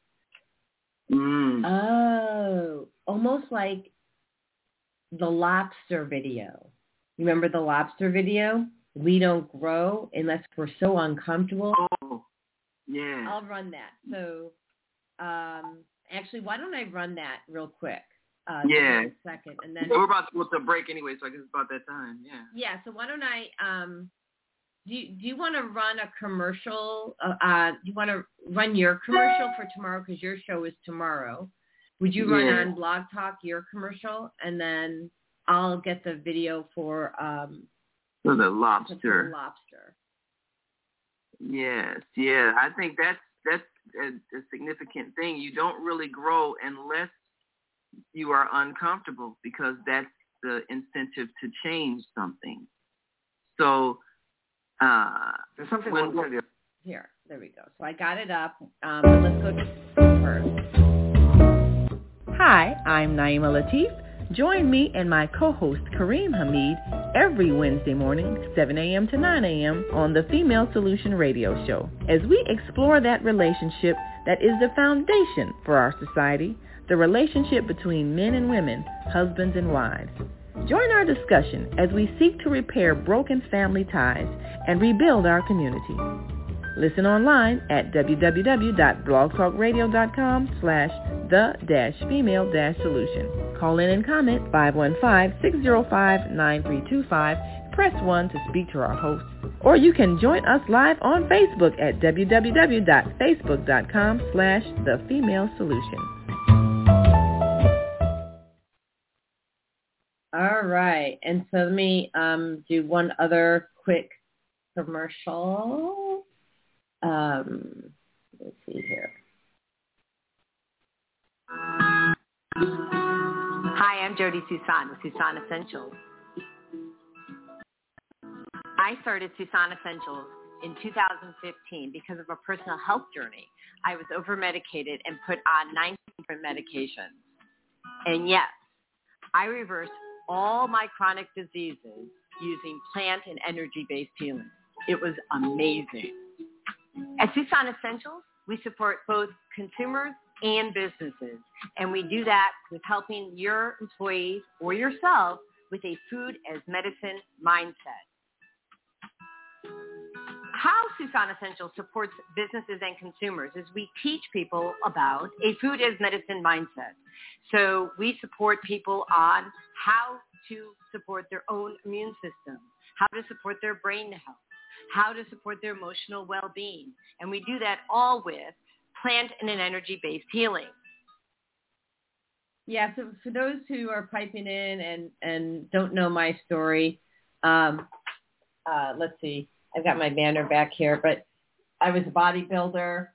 [SPEAKER 4] Oh, almost like the lobster video. Remember the lobster video? We don't grow unless we're so uncomfortable.
[SPEAKER 1] Oh, yeah.
[SPEAKER 4] I'll run that. So, actually, why don't I run that real quick?
[SPEAKER 1] Yeah.
[SPEAKER 4] In a second, and then
[SPEAKER 1] we're about to break anyway, so I guess it's about that time. Yeah.
[SPEAKER 4] Yeah. So why don't I? Do you want to run a commercial? Do you want to run your commercial for tomorrow because your show is tomorrow? Would you run on Blog Talk your commercial, and then I'll get the video for
[SPEAKER 1] the lobster.
[SPEAKER 4] For the lobster.
[SPEAKER 1] Yes, yeah. I think that's a significant thing. You don't really grow unless you are uncomfortable, because that's the incentive to change something. So
[SPEAKER 6] there's something I want to tell you.
[SPEAKER 4] Here, there we go. So I got it up. But let's go to first.
[SPEAKER 2] Hi, I'm Naima Latif. Join me and my co-host Kareem Hamid every Wednesday morning, 7 a.m. to 9 a.m. on the Female Solution Radio Show, as we explore that relationship that is the foundation for our society, the relationship between men and women, husbands and wives. Join our discussion as we seek to repair broken family ties and rebuild our community. Listen online at www.blogtalkradio.com/the-female-solution. Call in and comment 515-605-9325. Press 1 to speak to our host. Or you can join us live on Facebook at www.facebook.com/the-female-solution.
[SPEAKER 4] All right. And so let me do one other quick commercial. Let's see here.
[SPEAKER 3] Hi, I'm Jody Susan with Susan Essentials. I started Susan Essentials in 2015 because of a personal health journey. I was over-medicated and put on 9 different medications. And yes, I reversed all my chronic diseases using plant and energy-based healing. It was amazing. At Susan Essentials, we support both consumers and businesses, and we do that with helping your employees or yourself with a food as medicine mindset. How Susan Essentials supports businesses and consumers is we teach people about a food as medicine mindset. So we support people on how to support their own immune system, how to support their brain health, how to support their emotional well-being. And we do that all with plant and an energy-based healing.
[SPEAKER 4] Yeah, so for those who are piping in and don't know my story, let's see. I've got my banner back here, but I was a bodybuilder.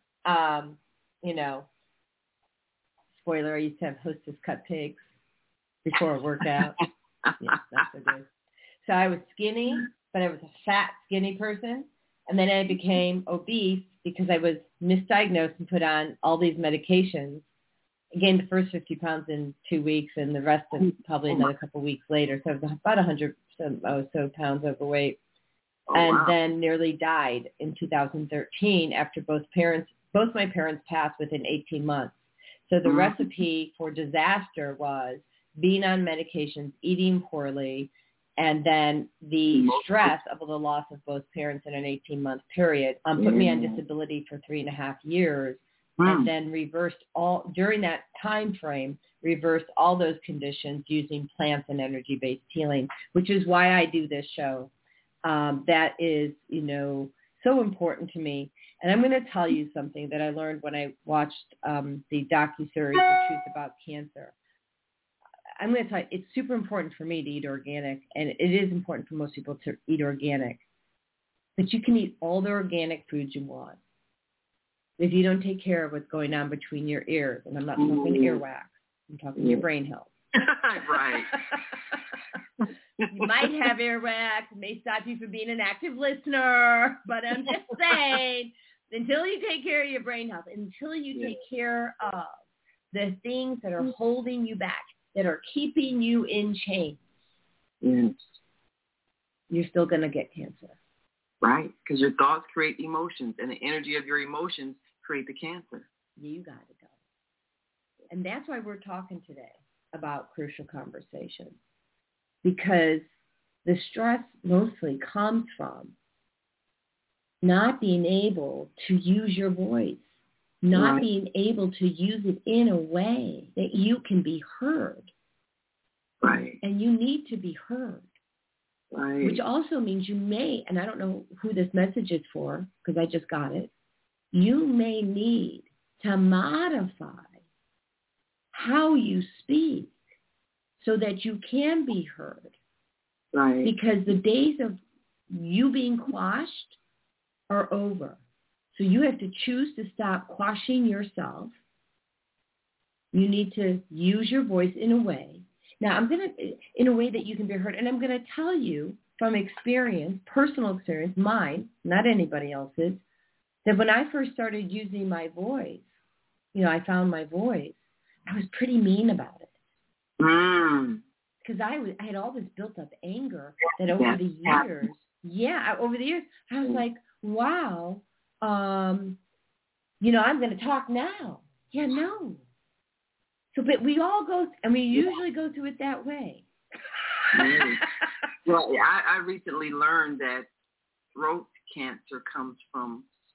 [SPEAKER 4] Spoiler, I used to have Hostess cut pigs before a workout. Yeah, that's so good. So I was skinny, but I was a fat, skinny person. And then I became obese because I was misdiagnosed and put on all these medications. I gained the first 50 pounds in 2 weeks and the rest in probably another couple of weeks later. So I was about 100 or so pounds overweight. Then nearly died in 2013 after both my parents passed within 18 months. So the recipe for disaster was being on medications, eating poorly, and then the stress of the loss of both parents in an 18-month period put me on disability for 3.5 years, and then during that time frame, reversed all those conditions using plants and energy-based healing, which is why I do this show. That is, so important to me. And I'm going to tell you something that I learned when I watched the docuseries, The Truth About Cancer. I'm going to tell you, it's super important for me to eat organic, and it is important for most people to eat organic. But you can eat all the organic foods you want. If you don't take care of what's going on between your ears, and I'm not talking earwax, I'm talking your brain health.
[SPEAKER 1] Right.
[SPEAKER 4] You might have earwax. It may stop you from being an active listener, but I'm just saying, until you take care of your brain health, until you take care of the things that are holding you back, that are keeping you in chains, you're still going to get cancer.
[SPEAKER 1] Right, because your thoughts create emotions, and the energy of your emotions create the cancer.
[SPEAKER 4] You got to go. And that's why we're talking today about crucial conversations, because the stress mostly comes from not being able to use your voice, not being able to use it in a way that you can be heard.
[SPEAKER 1] Right.
[SPEAKER 4] And you need to be heard.
[SPEAKER 1] Right.
[SPEAKER 4] Which also means you may, and I don't know who this message is for because I just got it, you may need to modify how you speak so that you can be heard.
[SPEAKER 1] Right.
[SPEAKER 4] Because the days of you being quashed are over. So you have to choose to stop quashing yourself. You need to use your voice in a way. Now, in a way that you can be heard. And I'm going to tell you from experience, personal experience, mine, not anybody else's, that when I first started using my voice, I found my voice, I was pretty mean about it. Because I had all this built up anger that over the years, I was like, wow, I'm going to talk now. Yeah, no. So, but we all go, and we usually go through it that way.
[SPEAKER 1] Well, I recently learned that throat cancer comes from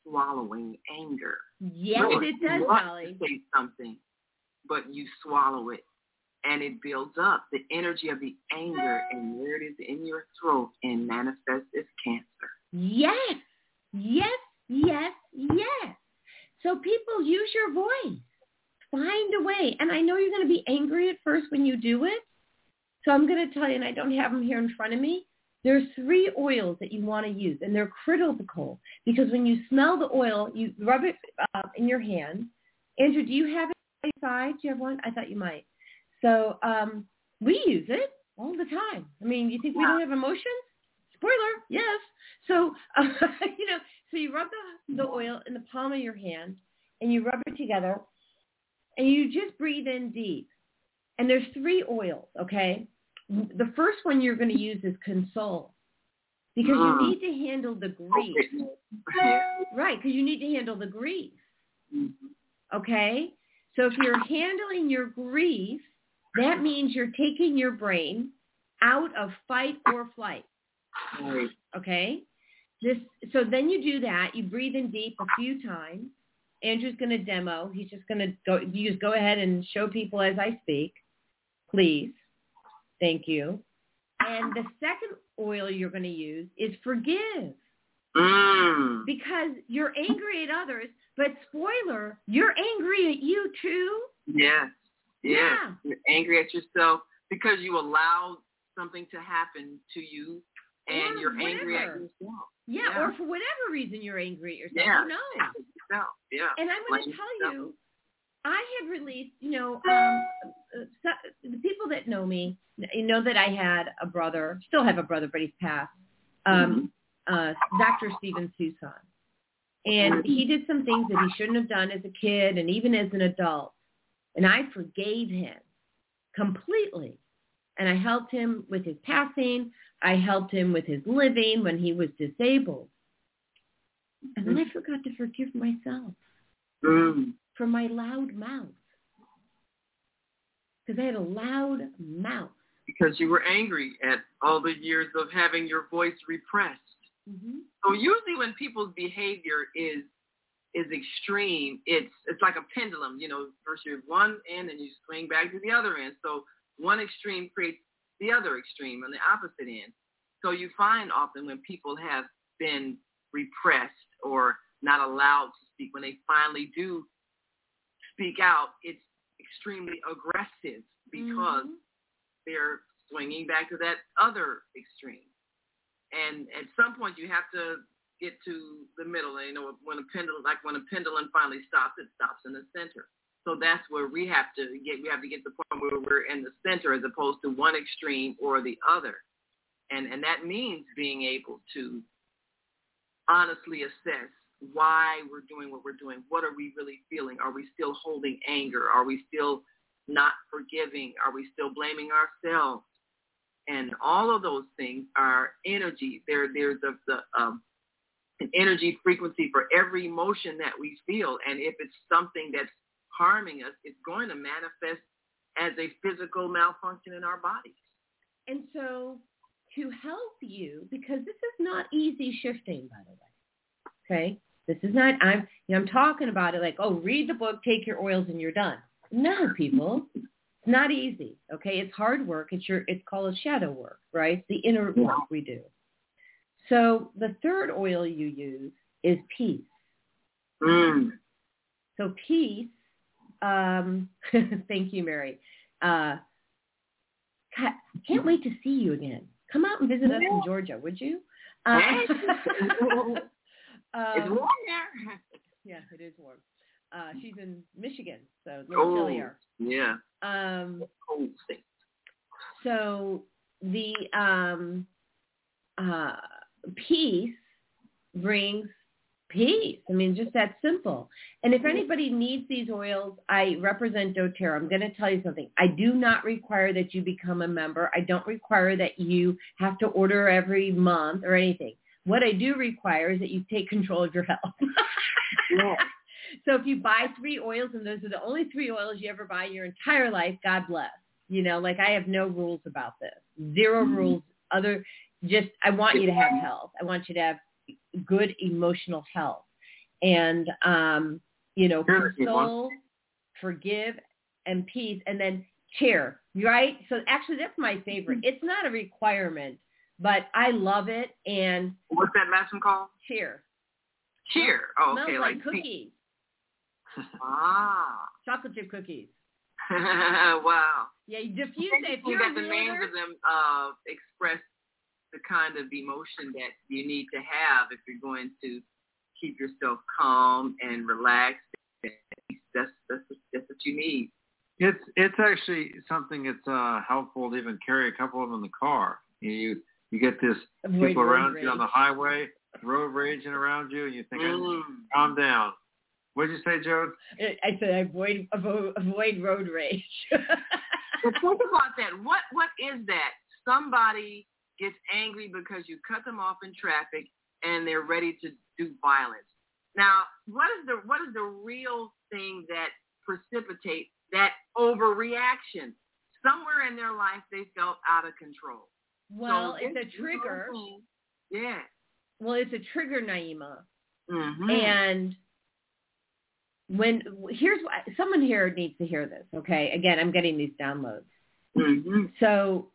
[SPEAKER 1] swallowing anger.
[SPEAKER 4] Yes, it does, Holly.
[SPEAKER 1] You say something, but you swallow it, and it builds up. The energy of the anger, and there it is in your throat, and manifests as cancer.
[SPEAKER 4] Yes, yes, yes, yes. So people, use your voice. Find a way. And I know you're going to be angry at first when you do it. So I'm going to tell you, and I don't have them here in front of me, there's 3 oils that you want to use, and they're critical because when you smell the oil, you rub it in your hand. Andrew, do you have it on your side? Do you have one? I thought you might. So we use it all the time. I mean, you think we don't have emotions? Spoiler, yes. So, so you rub the oil in the palm of your hand, and you rub it together, and you just breathe in deep. And there's 3 oils, okay? The first one you're going to use is console because you need to handle the grief. Right, because you need to handle the grief. Okay? So if you're handling your grief, that means you're taking your brain out of fight or flight. Okay? So then you do that. You breathe in deep a few times. Andrew's going to demo. He's just going to go ahead and show people as I speak. Please. Thank you. And the second oil you're going to use is forgive. Because you're angry at others, but spoiler, you're angry at you too.
[SPEAKER 1] Yes. Yeah. You're angry at yourself because you allowed something to happen to you and you're angry at yourself.
[SPEAKER 4] Yeah, or for whatever reason you're angry at yourself. Who knows?
[SPEAKER 1] Yeah.
[SPEAKER 4] And I'm going to tell you, I had released, the people that know me, know that I had a brother, still have a brother, but he's passed, Dr. Steven Susan. And he did some things that he shouldn't have done as a kid and even as an adult. And I forgave him completely. And I helped him with his passing. I helped him with his living when he was disabled. And then I forgot to forgive myself for my loud mouth. Because I had a loud mouth.
[SPEAKER 1] Because you were angry at all the years of having your voice repressed. So usually when people's behavior is extreme, it's like a pendulum. First you're one end and you swing back to the other end. So one extreme creates the other extreme on the opposite end. So you find often when people have been repressed or not allowed to speak, when they finally do speak out, it's extremely aggressive because they're swinging back to that other extreme. And at some point you have to get to the middle. And, when a pendulum finally stops, it stops in the center. So that's where we have to get to the point where we're in the center as opposed to one extreme or the other. And that means being able to honestly assess why we're doing what we're doing. What are we really feeling? Are we still holding anger? Are we still not forgiving? Are we still blaming ourselves? And all of those things are energy. There's an energy frequency for every emotion that we feel. And if it's something that's harming us, it's going to manifest as a physical malfunction in our bodies.
[SPEAKER 4] And so to help you, because this is not easy shifting, by the way, okay? This is not, I'm talking about it like, read the book, take your oils, and you're done. No, people, it's not easy, okay? It's hard work. It's called shadow work, right? The inner work we do. So the third oil you use is peace. So peace, thank you, Mary. Can't wait to see you again. Come out and visit us in Georgia, would you?
[SPEAKER 1] It's warm there.
[SPEAKER 4] Yeah, it is warm. She's in Michigan, so a little chillier.
[SPEAKER 1] Yeah. Cold state.
[SPEAKER 4] So the peace brings peace. I mean, just that simple. And if anybody needs these oils, I represent doTERRA. I'm going to tell you something. I do not require that you become a member. I don't require that you have to order every month or anything. What I do require is that you take control of your health. So if you buy 3 oils and those are the only 3 oils you ever buy in your entire life, God bless. I have no rules about this. 0 rules. I want you to have health. I want you to have good emotional health. and, console, forgive, and peace, and then cheer, right? So actually that's my favorite. It's not a requirement, but I love it. And
[SPEAKER 1] what's that last one called?
[SPEAKER 4] Cheer.
[SPEAKER 1] Cheer. Oh, okay.
[SPEAKER 4] Smells like cookies. Chocolate chip cookies.
[SPEAKER 1] Wow.
[SPEAKER 4] Yeah, you diffuse it. If you're
[SPEAKER 1] that the names of them express the kind of emotion that you need to have if you're going to keep yourself calm and relaxed. That's what you need.
[SPEAKER 6] It's actually something that's helpful to even carry a couple of them in the car. You get this people around you on the highway, road raging around you, and you think, calm down. What did you say, Joe?
[SPEAKER 4] I said avoid road rage.
[SPEAKER 1] But think about that. What is that? Somebody gets angry because you cut them off in traffic and they're ready to do violence. Now, what is the real thing that precipitates that overreaction? Somewhere in their life they felt out of control.
[SPEAKER 4] Well, so it's a trigger.
[SPEAKER 1] Yeah.
[SPEAKER 4] Well, it's a trigger, Naima.
[SPEAKER 1] Mm-hmm.
[SPEAKER 4] And here's what someone here needs to hear this. Okay, again, I'm getting these downloads.
[SPEAKER 1] Mm-hmm.
[SPEAKER 4] So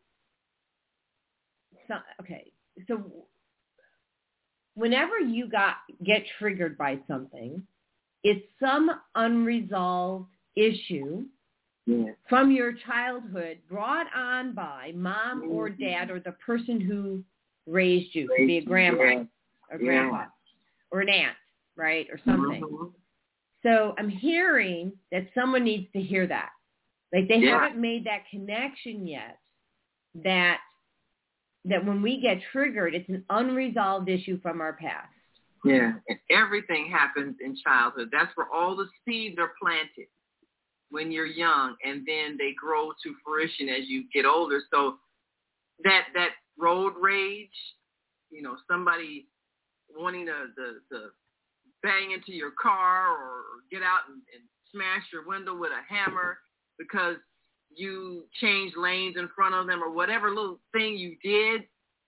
[SPEAKER 4] whenever you get triggered by something, it's some unresolved issue from your childhood brought on by mom or dad or the person who raised you, could be a grandma or grandpa or an aunt, right, or something.
[SPEAKER 1] Mm-hmm.
[SPEAKER 4] So I'm hearing that someone needs to hear that. Like they haven't made that connection yet that when we get triggered, it's an unresolved issue from our past.
[SPEAKER 1] Yeah, and everything happens in childhood. That's where all the seeds are planted when you're young, and then they grow to fruition as you get older. So that road rage, somebody wanting to bang into your car or get out and smash your window with a hammer because you changed lanes in front of them or whatever little thing you did.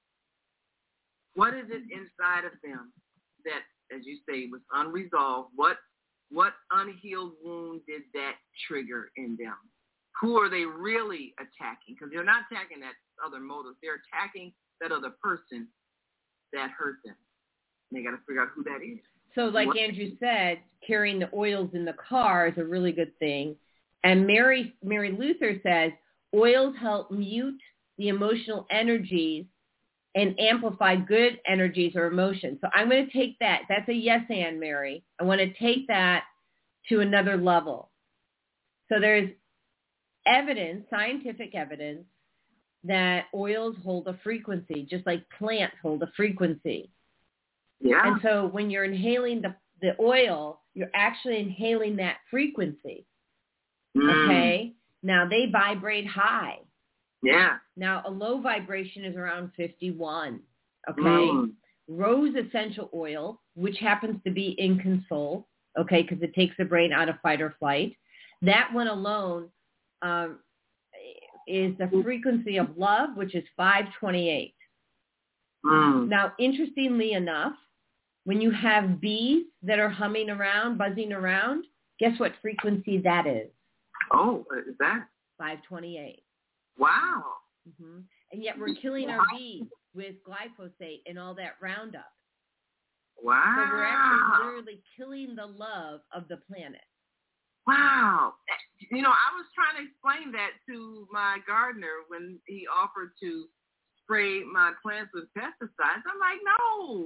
[SPEAKER 1] What is it inside of them that, as you say, was unresolved? What unhealed wound did that trigger in them? Who are they really attacking? Because they're not attacking that other motive. They're attacking that other person that hurt them. And they got to figure out who that is.
[SPEAKER 4] So like Andrew said, carrying the oils in the car is a really good thing. And Mary Luther says, oils help mute the emotional energies and amplify good energies or emotions. So I'm going to take that. That's a yes and, Mary. I want to take that to another level. So there's evidence, scientific evidence, that oils hold a frequency, just like plants hold a frequency.
[SPEAKER 1] Yeah.
[SPEAKER 4] And so when you're inhaling the oil, you're actually inhaling that frequency. Okay? Now, they vibrate high.
[SPEAKER 1] Yeah.
[SPEAKER 4] Now, a low vibration is around 51. Okay? Rose essential oil, which happens to be inconsole, okay, because it takes the brain out of fight or flight. That one alone is the frequency of love, which is 528. Now, interestingly enough, when you have bees that are humming around, buzzing around, guess what frequency that is?
[SPEAKER 1] Oh, what is that?
[SPEAKER 4] 528.
[SPEAKER 1] Wow.
[SPEAKER 4] Mm-hmm. And yet we're killing our bees with glyphosate and all that Roundup.
[SPEAKER 1] Wow.
[SPEAKER 4] So we're actually literally killing the love of the planet.
[SPEAKER 1] Wow. I was trying to explain that to my gardener when he offered to spray my plants with pesticides. I'm like, no.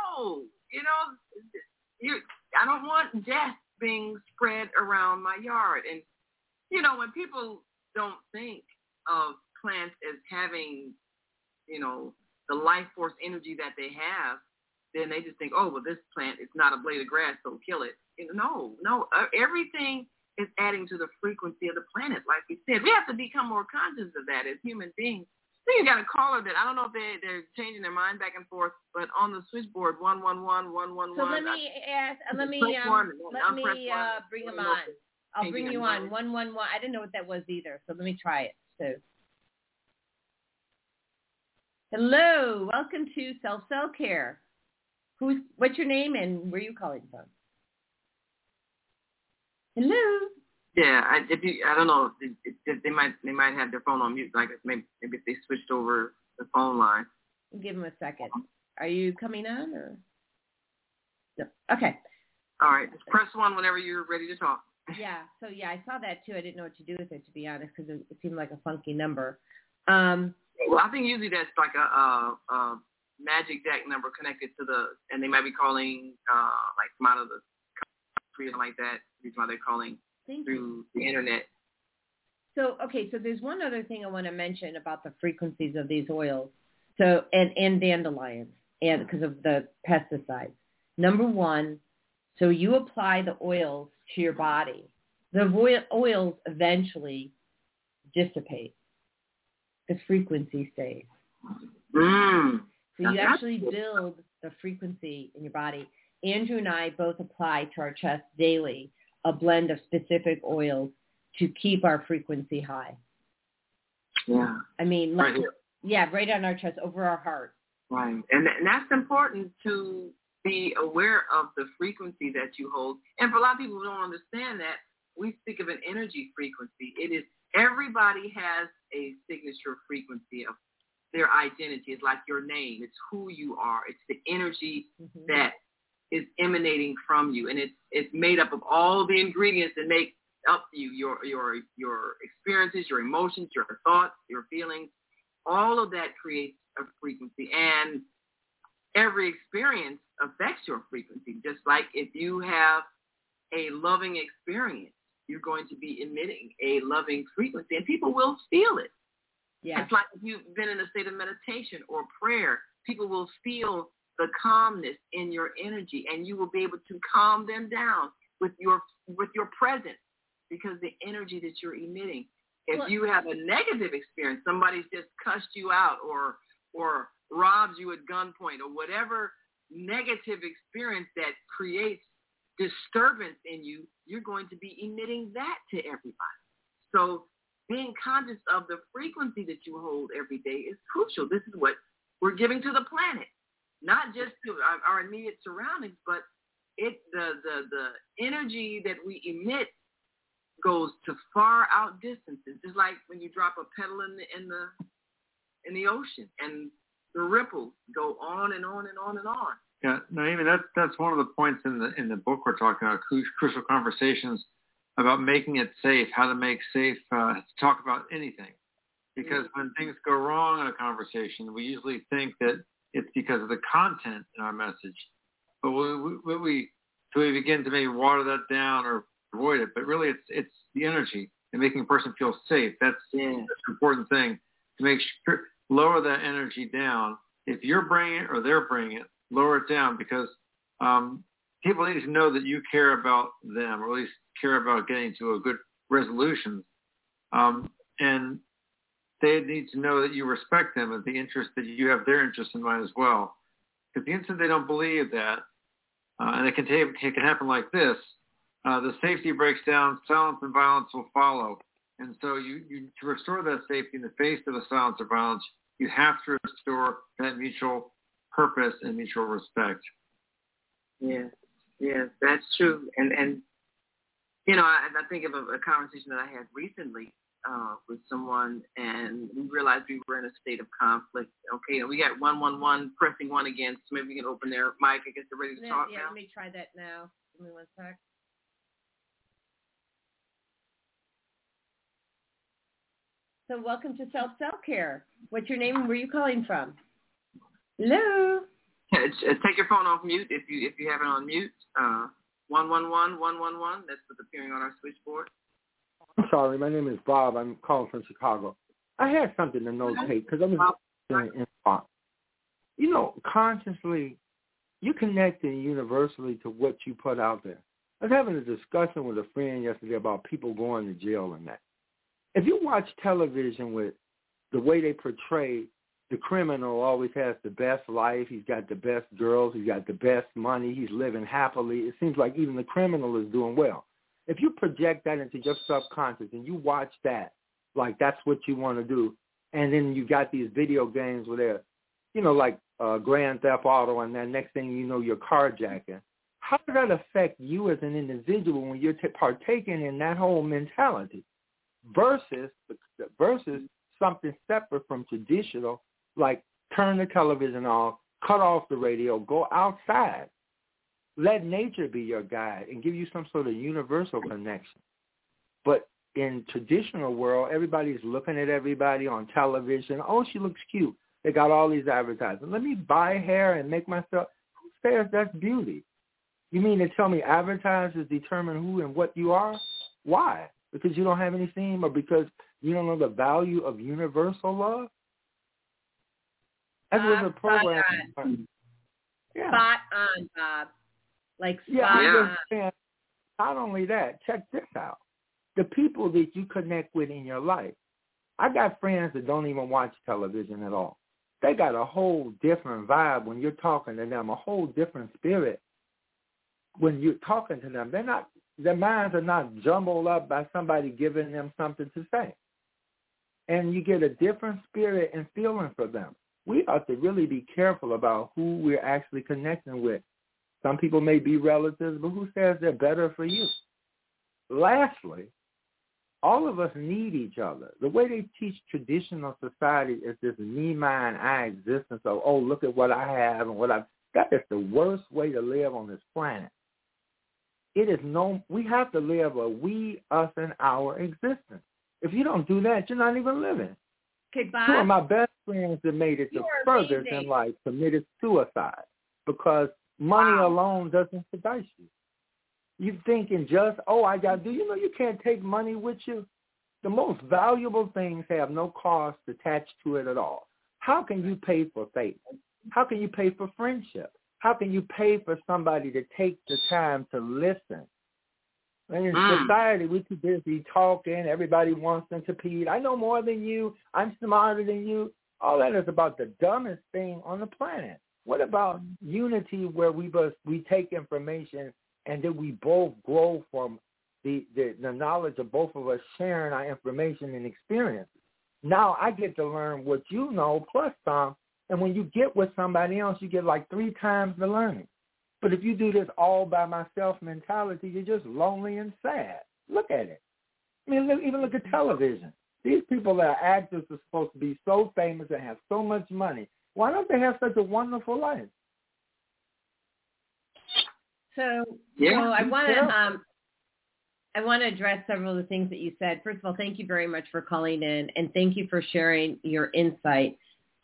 [SPEAKER 1] I don't want death being spread around my yard. And, when people don't think of plants as having, the life force energy that they have, then they just think, oh, well, this plant is not a blade of grass, so kill it. No. Everything is adding to the frequency of the planet, like we said. We have to become more conscious of that as human beings. I think you got a caller that I don't know if they're changing their mind back and forth, but on the switchboard 111 111.
[SPEAKER 4] So let me bring them on. I'll bring you on 111. I didn't know what that was either, so let me try it. So, hello, welcome to Self Care. What's your name and where are you calling from? Hello.
[SPEAKER 1] Yeah, I don't know. If they might have their phone on mute. Like maybe if they switched over the phone line.
[SPEAKER 4] Give them a second. Are you coming on or? No. Okay.
[SPEAKER 1] All right. Just press 1 whenever you're ready to talk.
[SPEAKER 4] Yeah. So yeah, I saw that too. I didn't know what to do with it, to be honest, because it seemed like a funky number.
[SPEAKER 1] Well, I think usually that's like a magic jack number connected to and they might be calling like from out of the country or like that. Reason why they're calling through the internet.
[SPEAKER 4] So there's one other thing I want to mention about the frequencies of these oils. So and dandelions, and because of the pesticides. Number one, so you apply the oils to your body. The oils eventually dissipate. The frequency stays. So you actually build the frequency in your body. Andrew and I both apply to our chest daily a blend of specific oils to keep our frequency high.
[SPEAKER 1] Yeah.
[SPEAKER 4] I mean, like,
[SPEAKER 1] right here.
[SPEAKER 4] Yeah, right on our chest, over our heart.
[SPEAKER 1] Right. And that's important to be aware of the frequency that you hold. And for a lot of people who don't understand that, we speak of an energy frequency. It is, everybody has a signature frequency of their identity. It's like your name. It's who you are. It's the energy that is emanating from you. And it's made up of all the ingredients that make up you, your experiences, your emotions, your thoughts, your feelings. All of that creates a frequency. And every experience affects your frequency. Just like if you have a loving experience, you're going to be emitting a loving frequency, and people will feel it.
[SPEAKER 4] Yeah.
[SPEAKER 1] It's like if you've been in a state of meditation or prayer, people will feel the calmness in your energy, and you will be able to calm them down with your presence, because the energy that you're emitting. If you have a negative experience, somebody's just cussed you out or robs you at gunpoint or whatever negative experience that creates disturbance in you, you're going to be emitting that to everybody. So being conscious of the frequency that you hold every day is crucial. This is what we're giving to the planet, not just to our immediate surroundings, but the energy that we emit goes to far out distances. Just like when you drop a petal in the ocean, and the ripples go on and on and on and on.
[SPEAKER 6] Yeah, Naima, that's one of the points in the book we're talking about, Crucial Conversations, about making it safe, how to make safe, to talk about anything. Because when things go wrong in a conversation, we usually think that it's because of the content in our message. But we begin to maybe water that down or avoid it. But really, it's the energy and making a person feel safe. That's an important thing, to make sure, lower that energy down. If you're bringing it or they're bringing it, lower it down, because people need to know that you care about them, or at least care about getting to a good resolution. And they need to know that you respect them and the interest that you have their interest in mind as well. Because the instant they don't believe that, and it can happen like this, the safety breaks down, silence and violence will follow. And so you to restore that safety in the face of the silence or violence, you have to restore that mutual purpose and mutual respect.
[SPEAKER 1] Yes, that's true. And you know, I think of a conversation that I had recently with someone, and we realized we were in a state of conflict. Okay, and we got 111 pressing 1 again, so maybe we can open their mic. I guess they're ready to talk now.
[SPEAKER 4] Let me try that now. Give me 1 sec. So welcome to Self-Care. What's your name and where are you calling from? Hello.
[SPEAKER 1] Take your phone off mute if you have it on mute. 111 111. That's what's appearing on our switchboard.
[SPEAKER 9] I'm sorry. My name is Bob. I'm calling from Chicago. I had something to notate because I was in thought. You know, consciously, you connecting universally to what you put out there. I was having a discussion with a friend yesterday about people going to jail and that. If you watch television with the way they portray the criminal always has the best life, he's got the best girls, he's got the best money, he's living happily, it seems like even the criminal is doing well. If you project that into your subconscious and you watch that, like that's what you want to do, and then you got these video games where they're, you know, like Grand Theft Auto, and then next thing you know, you're carjacking, how does that affect you as an individual when you're partaking in that whole mentality versus something separate from traditional, like turn the television off, cut off the radio, go outside, let nature be your guide and give you some sort of universal connection. But in traditional world, everybody's looking at everybody on television. Oh, she looks cute. They got all these advertisements. Let me buy hair and make myself. Who says that's beauty? You mean to tell me advertisers determine who and what you are? Why? Because you don't have any theme, or because you don't know the value of universal love? That was a program.
[SPEAKER 4] Yeah. Spot on, Bob. Like spot
[SPEAKER 9] on. Yeah. Not only that, check this out. The people that you connect with in your life. I got friends that don't even watch television at all. They got a whole different vibe when you're talking to them, a whole different spirit when you're talking to them. Their minds are not jumbled up by somebody giving them something to say. And you get a different spirit and feeling for them. We ought to really be careful about who we're actually connecting with. Some people may be relatives, but who says they're better for you? Lastly, all of us need each other. The way they teach traditional society is this me, mine, I existence of, oh, look at what I have and what I've. That is the worst way to live on this planet. We have to live a we, us, and our existence. If you don't do that, you're not even living.
[SPEAKER 4] Okay, Bob.
[SPEAKER 9] Two of my best friends that made it the furthest in life committed suicide because money alone doesn't suffice you. You thinking just, you can't take money with you. The most valuable things have no cost attached to it at all. How can you pay for faith? How can you pay for friendship? How can you pay for somebody to take the time to listen? In society, we're too busy talking. Everybody wants them to compete. I know more than you. I'm smarter than you. All that is about the dumbest thing on the planet. What about unity where we take information and then we both grow from the knowledge of both of us sharing our information and experience? Now I get to learn what you know plus some, and when you get with somebody else, you get like 3 times the learning. But if you do this all by myself mentality, you're just lonely and sad. Look at it. I mean, even look at television. These people that are actors are supposed to be so famous and have so much money. Why don't they have such a wonderful life?
[SPEAKER 4] So I want to address several of the things that you said. First of all, thank you very much for calling in, and thank you for sharing your insight.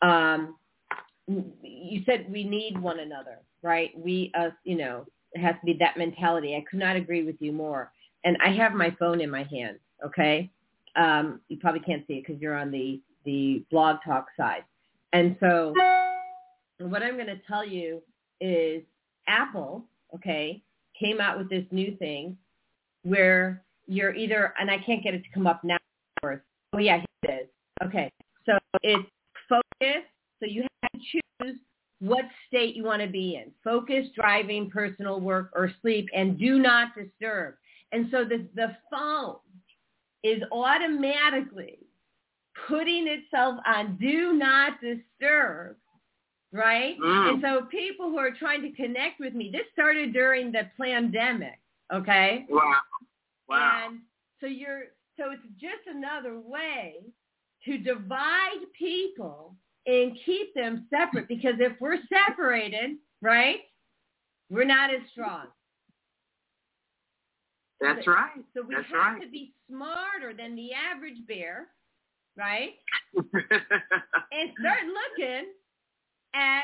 [SPEAKER 4] You said we need one another, right? We, us, it has to be that mentality. I could not agree with you more. And I have my phone in my hand, okay? You probably can't see it because you're on the Blog Talk side. And so what I'm going to tell you is Apple, okay, came out with this new thing where you're either, and I can't get it to come up now. Oh, yeah, here it is. Okay, so it's focus. So you have to choose what state you want to be in. Focus, driving, personal work, or sleep, and do not disturb. And so the phone is automatically putting itself on do not disturb, right? And so people who are trying to connect with me, this started during the pandemic, okay?
[SPEAKER 1] Wow.
[SPEAKER 4] And so it's just another way to divide people and keep them separate, because if we're separated, right, we're not as strong.
[SPEAKER 1] That's right.
[SPEAKER 4] So we have to be smarter than the average bear, right? And start looking at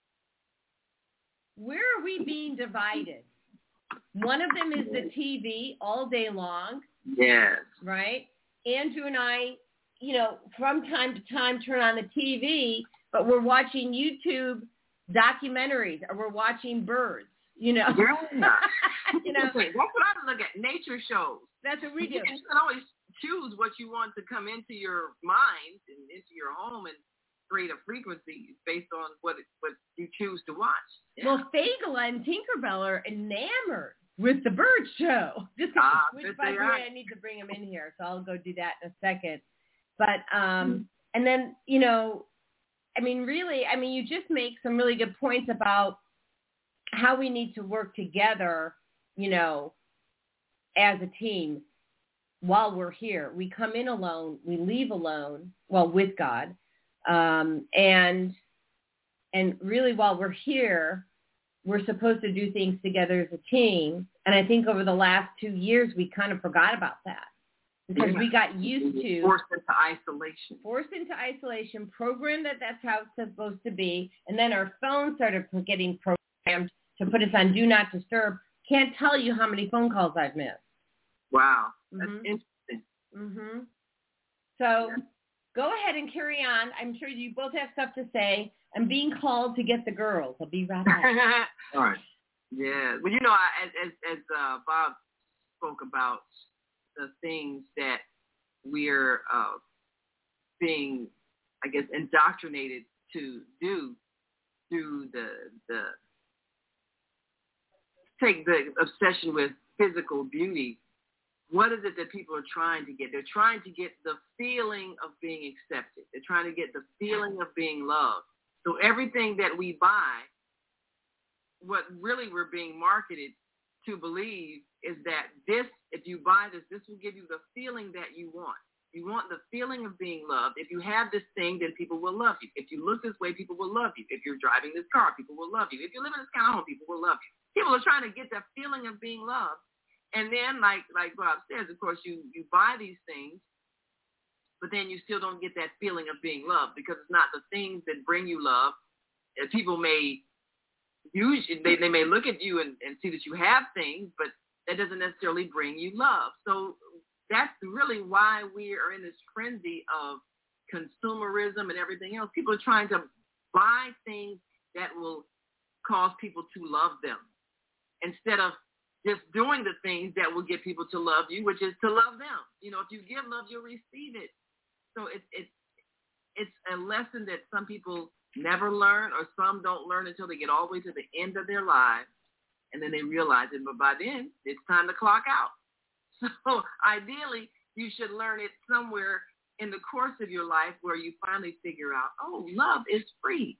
[SPEAKER 4] where are we being divided. One of them is the TV all day long.
[SPEAKER 1] Yes.
[SPEAKER 4] Right? Andrew and I, from time to time turn on the TV, but we're watching YouTube documentaries or we're watching birds,
[SPEAKER 1] Yeah. That's what I look at, nature shows.
[SPEAKER 4] That's what we do.
[SPEAKER 1] You can always choose what you want to come into your mind and into your home and create a frequency based on what you choose to watch. Yeah.
[SPEAKER 4] Well, Fagel and Tinkerbell are enamored with the bird show. Which, by the way, I need to bring them in here, so I'll go do that in a second. But, and then, you just make some really good points about how we need to work together, as a team while we're here. We come in alone, we leave alone, with God. And really while we're here, we're supposed to do things together as a team. And I think over the last 2 years, we kind of forgot about that because we got used to
[SPEAKER 1] forced into isolation,
[SPEAKER 4] programmed that's how it's supposed to be. And then our phones started getting programmed to put us on Do Not Disturb. Can't tell you how many phone calls I've missed.
[SPEAKER 1] Wow. That's interesting.
[SPEAKER 4] Mm-hmm. So go ahead and carry on. I'm sure you both have stuff to say. I'm being called to get the girls. I'll be right back.
[SPEAKER 6] All right.
[SPEAKER 1] Yeah. Well, as Bob spoke about the things that we're being, I guess, indoctrinated to do through take the obsession with physical beauty. What is it that people are trying to get? They're trying to get the feeling of being accepted. They're trying to get the feeling of being loved. So everything that we buy, what really we're being marketed to believe is that this, if you buy this, this will give you the feeling that you want. You want the feeling of being loved. If you have this thing, then people will love you. If you look this way, people will love you. If you're driving this car, people will love you. If you live in this kind of home, people will love you. People are trying to get that feeling of being loved. And then, like Bob says, of course, you buy these things, but then you still don't get that feeling of being loved because it's not the things that bring you love. And people may use you, they may look at you and see that you have things, but that doesn't necessarily bring you love. So that's really why we are in this frenzy of consumerism and everything else. People are trying to buy things that will cause people to love them instead of just doing the things that will get people to love you, which is to love them. If you give love, you'll receive it. So it's a lesson that some people never learn, or some don't learn until they get all the way to the end of their lives, and then they realize it. But by then, it's time to clock out. So ideally, you should learn it somewhere in the course of your life where you finally figure out, oh, love is free.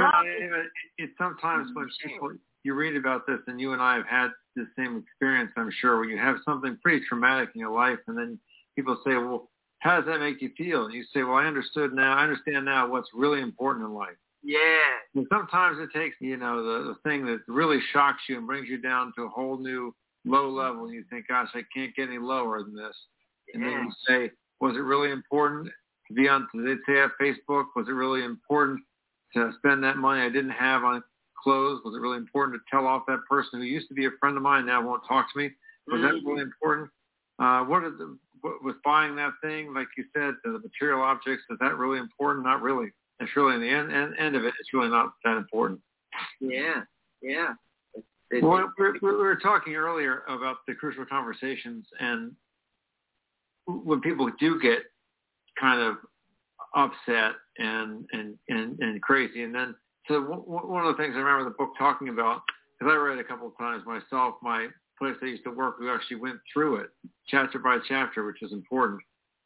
[SPEAKER 6] It's sometimes when people, you read about this, and you and I have had the same experience, I'm sure, when you have something pretty traumatic in your life, and then people say, well, how does that make you feel? And you say, well, I understand now what's really important in life.
[SPEAKER 1] Yeah.
[SPEAKER 6] And sometimes it takes, the thing that really shocks you and brings you down to a whole new low level, and you think, gosh, I can't get any lower than this. And then you say, was it really important to be on, they'd say at Facebook, was it really important to spend that money I didn't have on clothes? Was it really important to tell off that person who used to be a friend of mine, now won't talk to me? Was that really important? What was buying that thing, like you said, the material objects, is that really important? Not really. It's really, in the end of it, it's really not that important.
[SPEAKER 1] Yeah.
[SPEAKER 6] Well, we were talking earlier about the crucial conversations, and when people do get kind of upset and crazy, and then so one of the things I remember the book talking about, because I read it a couple of times myself, my place I used to work, we actually went through it chapter by chapter, which is important.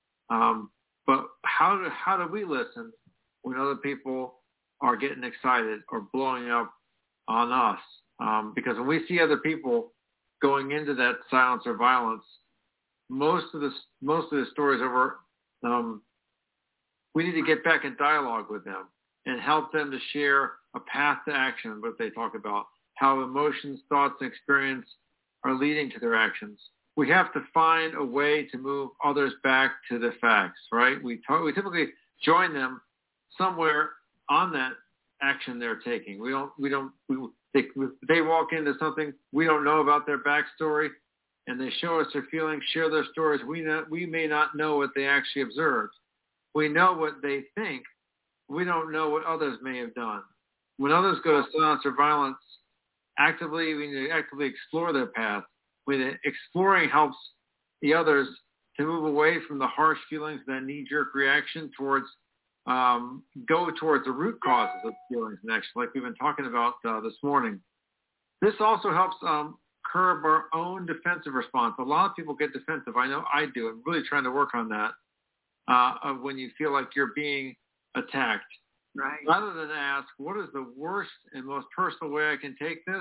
[SPEAKER 6] But how do we listen when other people are getting excited or blowing up on us? Because when we see other people going into that silence or violence, most of the stories over, we need to get back in dialogue with them and help them to share a path to action, what they talk about, how emotions, thoughts, and experience are leading to their actions. We have to find a way to move others back to the facts, right? We typically join them somewhere on that action they're taking. They walk into something we don't know about their backstory, and they show us their feelings, share their stories. We may not know what they actually observed. We know what they think. We don't know what others may have done. When others go to silence or violence, we need to actively explore their path. Exploring helps the others to move away from the harsh feelings, that knee-jerk reaction towards go towards the root causes of feelings next, like we've been talking about this morning. This also helps curb our own defensive response. A lot of people get defensive. I know I do. I'm really trying to work on that when you feel like you're being attacked.
[SPEAKER 1] Right.
[SPEAKER 6] Rather than ask, what is the worst and most personal way I can take this?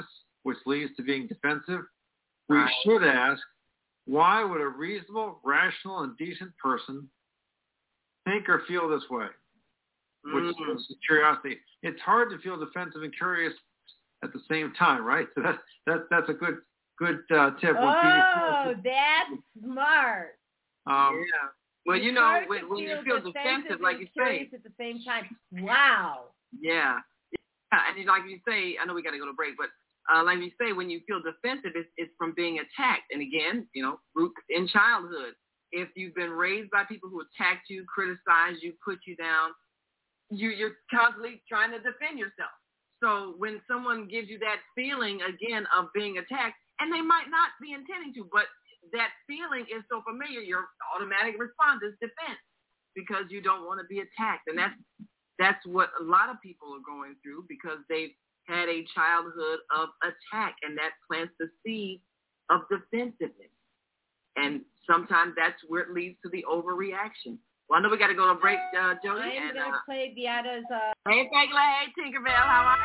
[SPEAKER 6] which leads to being defensive, we should ask, why would a reasonable, rational, and decent person think or feel this way? Which is curiosity. It's hard to feel defensive and curious at the same time, right? So that's a good tip.
[SPEAKER 3] Oh, that's smart.
[SPEAKER 1] Yeah. Well, you know, when you feel defensive, like you say,
[SPEAKER 3] at the same time. Wow.
[SPEAKER 1] Yeah. And like you say, I know we got to go to break, but like you say, when you feel defensive, it's from being attacked. And again, you know, roots in childhood. If you've been raised by people who attacked you, criticized you, put you down, you're constantly trying to defend yourself. So when someone gives you that feeling, again, of being attacked, and they might not be intending to, but that feeling is so familiar, your automatic response is defense because you don't want to be attacked. And that's what a lot of people are going through because they've had a childhood of attack, and that plants the seed of defensiveness. And sometimes that's where it leads to the overreaction. Well, I know we got to go to break, Jody.
[SPEAKER 3] I'm going to play Beata's...
[SPEAKER 1] Hey, Tinkerbell, how are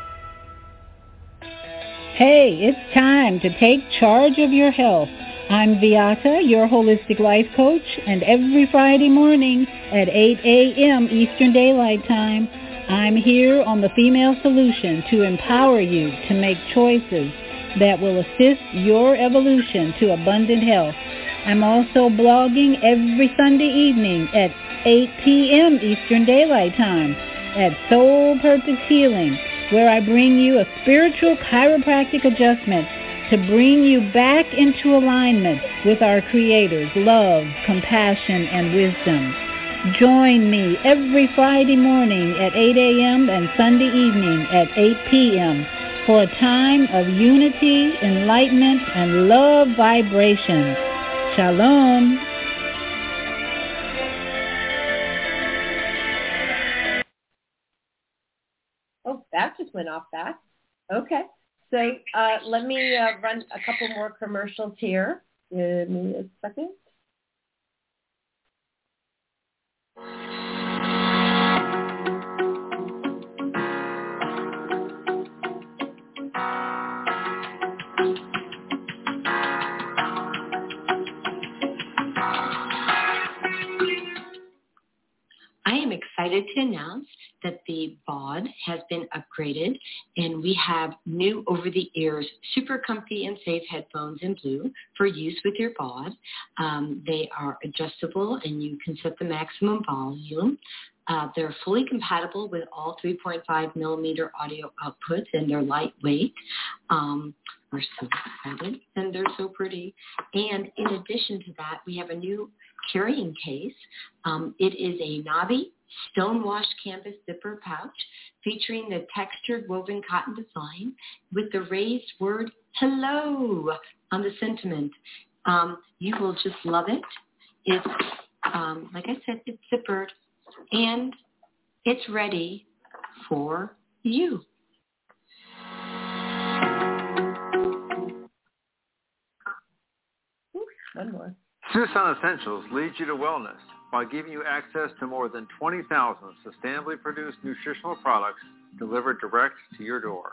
[SPEAKER 1] you?
[SPEAKER 10] Hey, it's time to take charge of your health. I'm Beata, your holistic life coach, and every Friday morning at 8 a.m. Eastern Daylight Time, I'm here on The Female Solution to empower you to make choices that will assist your evolution to abundant health. I'm also blogging every Sunday evening at 8 p.m. Eastern Daylight Time at Soul Purpose Healing, where I bring you a spiritual chiropractic adjustment to bring you back into alignment with our Creator's love, compassion, and wisdom. Join me every Friday morning at 8 a.m. and Sunday evening at 8 p.m. for a time of unity, enlightenment, and love vibrations. Shalom.
[SPEAKER 3] Oh, that just went off fast. Okay. So let me run a couple more commercials here. Give me a second.
[SPEAKER 11] I am excited to announce that the BOD has been upgraded, and we have new over-the-ears super comfy and safe headphones in blue for use with your BOD. They are adjustable, and you can set the maximum volume. They're fully compatible with all 3.5 millimeter audio outputs, and they're lightweight. We're so excited, and they're so pretty. And in addition to that, we have a new carrying case. It is a knobby, stone-washed canvas zipper pouch featuring the textured woven cotton design with the raised word hello on the sentiment. You will just love it. It's, like I said, it's zippered, and it's ready for you.
[SPEAKER 3] One more.
[SPEAKER 6] Susan Essentials leads you to wellness by giving you access to more than 20,000 sustainably produced nutritional products delivered direct to your door.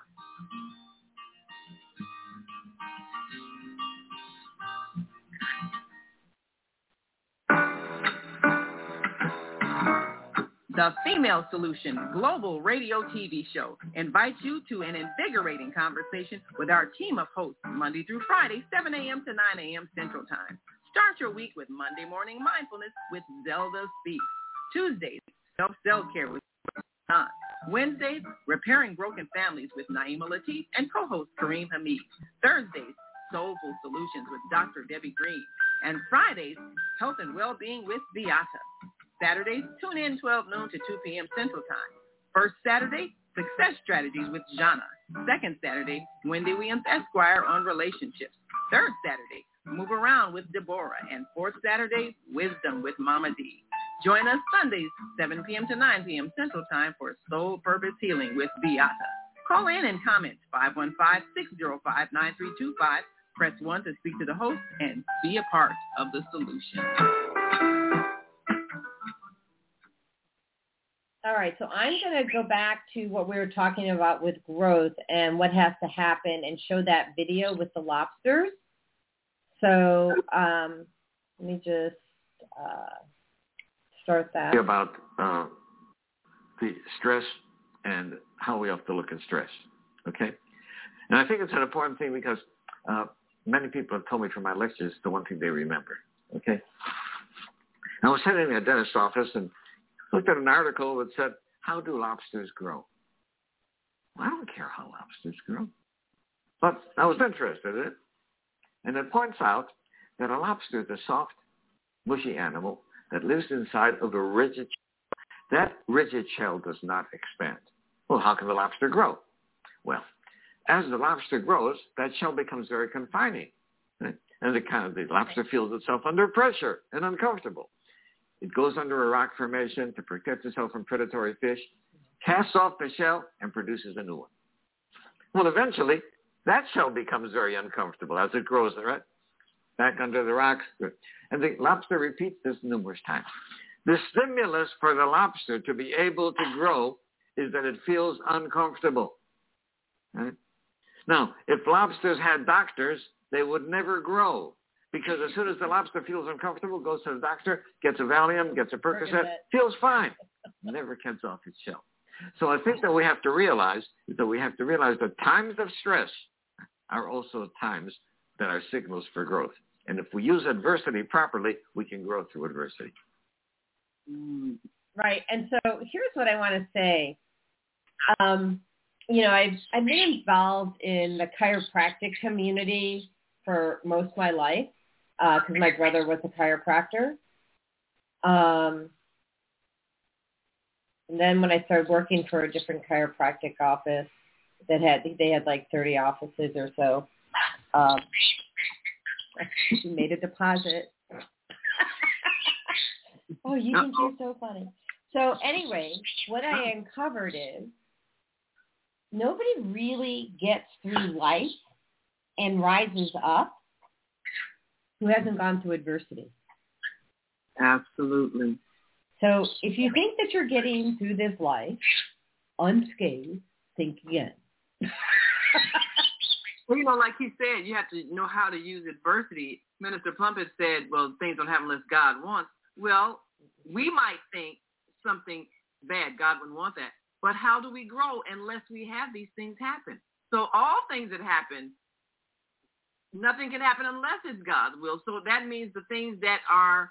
[SPEAKER 1] The Female Solution Global Radio TV Show invites you to an invigorating conversation with our team of hosts Monday through Friday, 7 a.m. to 9 a.m. Central Time. Start your week with Monday Morning Mindfulness with Zelda Speaks. Tuesdays, Self-Care with Don. Wednesdays, Repairing Broken Families with Naima Latif and co-host Kareem Hamid. Thursdays, Soulful Solutions with Dr. Debbie Green. And Fridays, Health and Wellbeing with Beata. Saturdays, tune in 12 noon to 2 p.m. Central Time. First Saturday, Success Strategies with Jana. Second Saturday, Wendy Williams Esquire on relationships. Third Saturday, Move Around with Deborah. And fourth Saturday, Wisdom with Mama D. Join us Sundays, 7 p.m. to 9 p.m. Central Time for Soul Purpose Healing with Beata. Call in and comment 515-605-9325. Press 1 to speak to the host and be a part of the solution.
[SPEAKER 3] All right, so I'm going to go back to what we were talking about with growth and what has to happen and show that video with the lobsters. So let me just start that.
[SPEAKER 12] About the stress and how we have to look at stress, okay? And I think it's an important thing because many people have told me from my lectures the one thing they remember, okay? I was sitting in a dentist's office and looked at an article that said, how do lobsters grow? Well, I don't care how lobsters grow. But I was interested in it. And it points out that a lobster is a soft, mushy animal that lives inside of a rigid shell. That rigid shell does not expand. Well, how can the lobster grow? Well, as the lobster grows, that shell becomes very confining. Right? And the lobster feels itself under pressure and uncomfortable. It goes under a rock formation to protect itself from predatory fish, casts off the shell, and produces a new one. Well, eventually, that shell becomes very uncomfortable as it grows, right? Back under the rocks. And the lobster repeats this numerous times. The stimulus for the lobster to be able to grow is that it feels uncomfortable. Right? Now, if lobsters had doctors, they would never grow. Because as soon as the lobster feels uncomfortable, goes to the doctor, gets a Valium, gets a Percocet, feels fine, never gets off its shell. So I think that we have to realize that times of stress are also times that are signals for growth. And if we use adversity properly, we can grow through adversity.
[SPEAKER 3] Right. And so here's what I want to say. I've been involved in the chiropractic community for most of my life because my brother was a chiropractor. And then when I started working for a different chiropractic office they had like 30 offices or so, she made a deposit. Oh, you think you're so funny. So anyway, what I uncovered is nobody really gets through life and rises up who hasn't gone through adversity.
[SPEAKER 1] Absolutely.
[SPEAKER 3] So if you think that you're getting through this life unscathed, think again.
[SPEAKER 1] Well, like he said, you have to know how to use adversity. Minister Plumpett said, well, things don't happen unless God wants. Well, we might think something bad, God wouldn't want that. But how do we grow unless we have these things happen? So all things that happen, nothing can happen unless it's God's will. So that means the things that are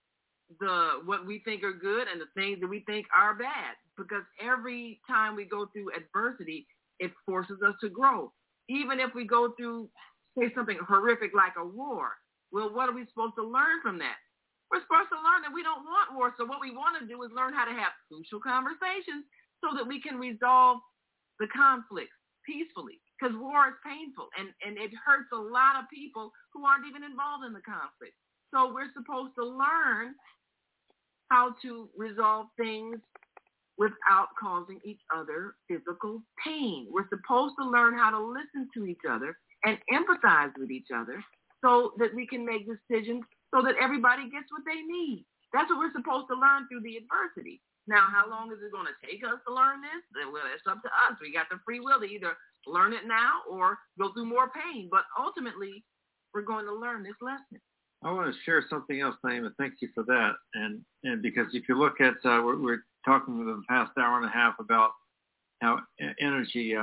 [SPEAKER 1] what we think are good and the things that we think are bad. Because every time we go through adversity, it forces us to grow. Even if we go through, say, something horrific like a war, well, what are we supposed to learn from that? We're supposed to learn that we don't want war. So what we want to do is learn how to have crucial conversations so that we can resolve the conflicts peacefully. Because war is painful, and it hurts a lot of people who aren't even involved in the conflict. So we're supposed to learn how to resolve things without causing each other physical pain. We're supposed to learn how to listen to each other and empathize with each other so that we can make decisions so that everybody gets what they need. That's what we're supposed to learn through the adversity. Now, how long is it going to take us to learn this? Well, it's up to us. We got the free will to either learn it now or go through more pain. But ultimately, we're going to learn this lesson.
[SPEAKER 6] I want to share something else, Naima. Thank you for that. And because if you look at, we're talking for the past hour and a half about how energy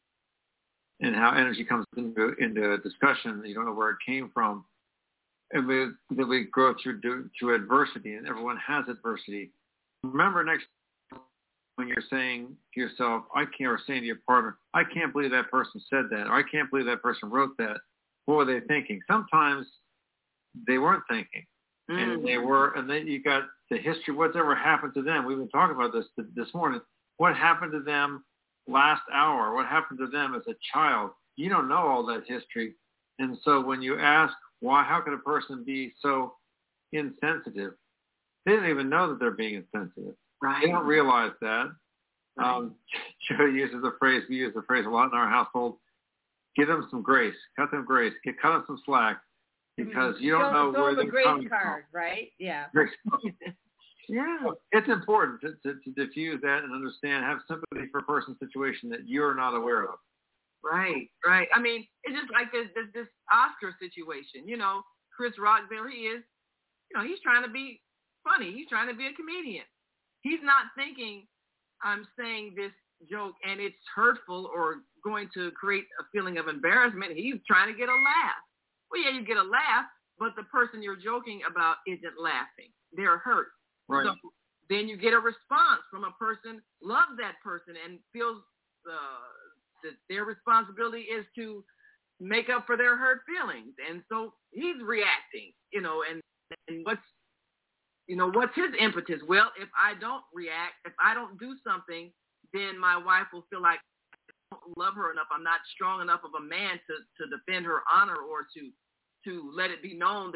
[SPEAKER 6] and how energy comes into discussion. You don't know where it came from. And that we grow through adversity, and everyone has adversity. Remember next when you're saying to yourself, or saying to your partner, I can't believe that person said that, or I can't believe that person wrote that. What were they thinking? Sometimes they weren't thinking. And then you got the history, whatever happened to them. We've been talking about this morning. What happened to them last hour? What happened to them as a child? You don't know all that history. And so when you ask, how could a person be so insensitive? They didn't even know that they're being insensitive.
[SPEAKER 1] Right.
[SPEAKER 6] They don't realize that. Right. Joe uses the phrase, we use the phrase a lot in our household, give them some grace, cut them grace, cut them some slack, because you don't know where they're coming
[SPEAKER 3] card,
[SPEAKER 6] from.
[SPEAKER 3] Right? Yeah.
[SPEAKER 1] Yeah.
[SPEAKER 6] It's important to diffuse that and understand, have sympathy for a person's situation that you're not aware of.
[SPEAKER 1] Right. I mean, it's just like this Oscar situation. You know, Chris Rock, there he is. You know, he's trying to be funny. He's trying to be a comedian. He's not thinking, I'm saying this joke and it's hurtful or going to create a feeling of embarrassment. He's trying to get a laugh. Well, yeah, you get a laugh, but the person you're joking about isn't laughing. They're hurt.
[SPEAKER 6] Right.
[SPEAKER 1] So then you get a response from a person, loves that person, and feels that their responsibility is to make up for their hurt feelings. And so he's reacting, you know, and what's his impetus? Well, if I don't react, if I don't do something, then my wife will feel like I don't love her enough. I'm not strong enough of a man to defend her honor or to let it be known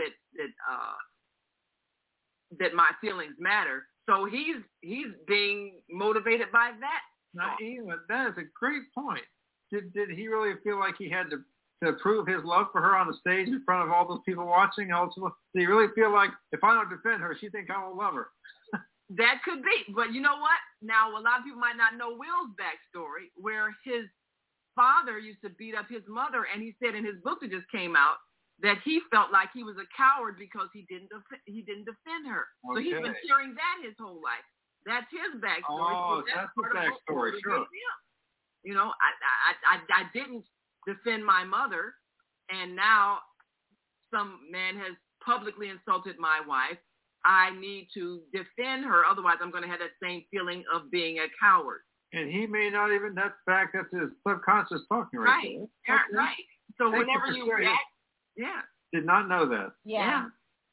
[SPEAKER 1] that my feelings matter. So he's being motivated by that.
[SPEAKER 6] Now, Eva, that is a great point. Did he really feel like he had to prove his love for her on the stage in front of all those people watching? Also, did he really feel like, if I don't defend her, she think I won't love her?
[SPEAKER 1] That could be. But you know what? Now, a lot of people might not know Will's backstory, where his father used to beat up his mother, and he said in his book that just came out that he felt like he was a coward because he didn't defend her. Okay. So he's been hearing that his whole life. That's his backstory.
[SPEAKER 6] Oh, so that's the backstory, sure.
[SPEAKER 1] You know, I didn't defend my mother, and now some man has publicly insulted my wife. I need to defend her, otherwise I'm going to have that same feeling of being a coward.
[SPEAKER 6] And he may not even, that's his subconscious talking right there.
[SPEAKER 1] Yeah, right. So whenever you react,
[SPEAKER 6] did not know that.
[SPEAKER 3] Yeah.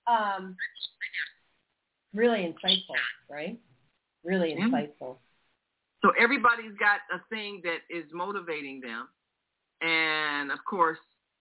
[SPEAKER 3] Really insightful, right? Really insightful.
[SPEAKER 1] So everybody's got a thing that is motivating them. And, of course,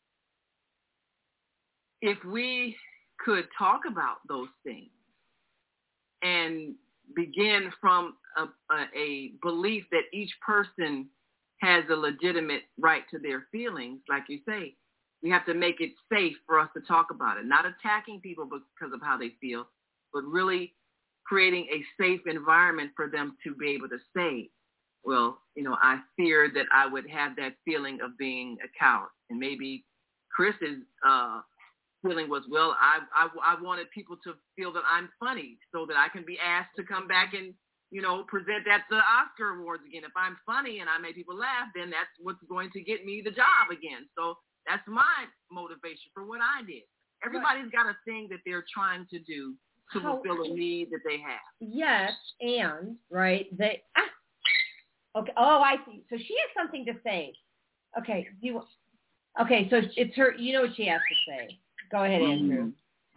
[SPEAKER 1] if we could talk about those things and begin from a belief that each person has a legitimate right to their feelings, like you say, we have to make it safe for us to talk about it, not attacking people because of how they feel, but really creating a safe environment for them to be able to say, well, you know, I feared that I would have that feeling of being a coward. And maybe Chris's feeling was, well, I wanted people to feel that I'm funny so that I can be asked to come back and, you know, present at the Oscar Awards again. If I'm funny and I make people laugh, then that's what's going to get me the job again. So that's my motivation for what I did. Everybody's got a thing that they're trying to do to fulfill a need that they have.
[SPEAKER 3] Yes, and, right, okay, oh, I see. So she has something to say. Okay, so it's her, you know what she has to say. Go ahead, Andrew.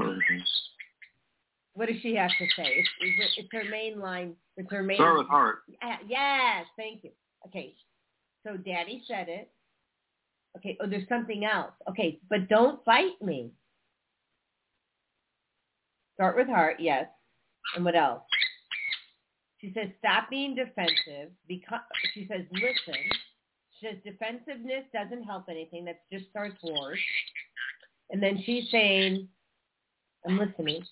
[SPEAKER 3] What does she have to say? It's her main line. It's her main.
[SPEAKER 6] Start with heart.
[SPEAKER 3] Yes, thank you. Okay, so Daddy said it. Okay, oh, there's something else. Okay, but don't fight me. Start with heart, yes. And what else? She says, stop being defensive. She says, listen. She says, defensiveness doesn't help anything. That just starts wars. And then she's saying, I'm listening.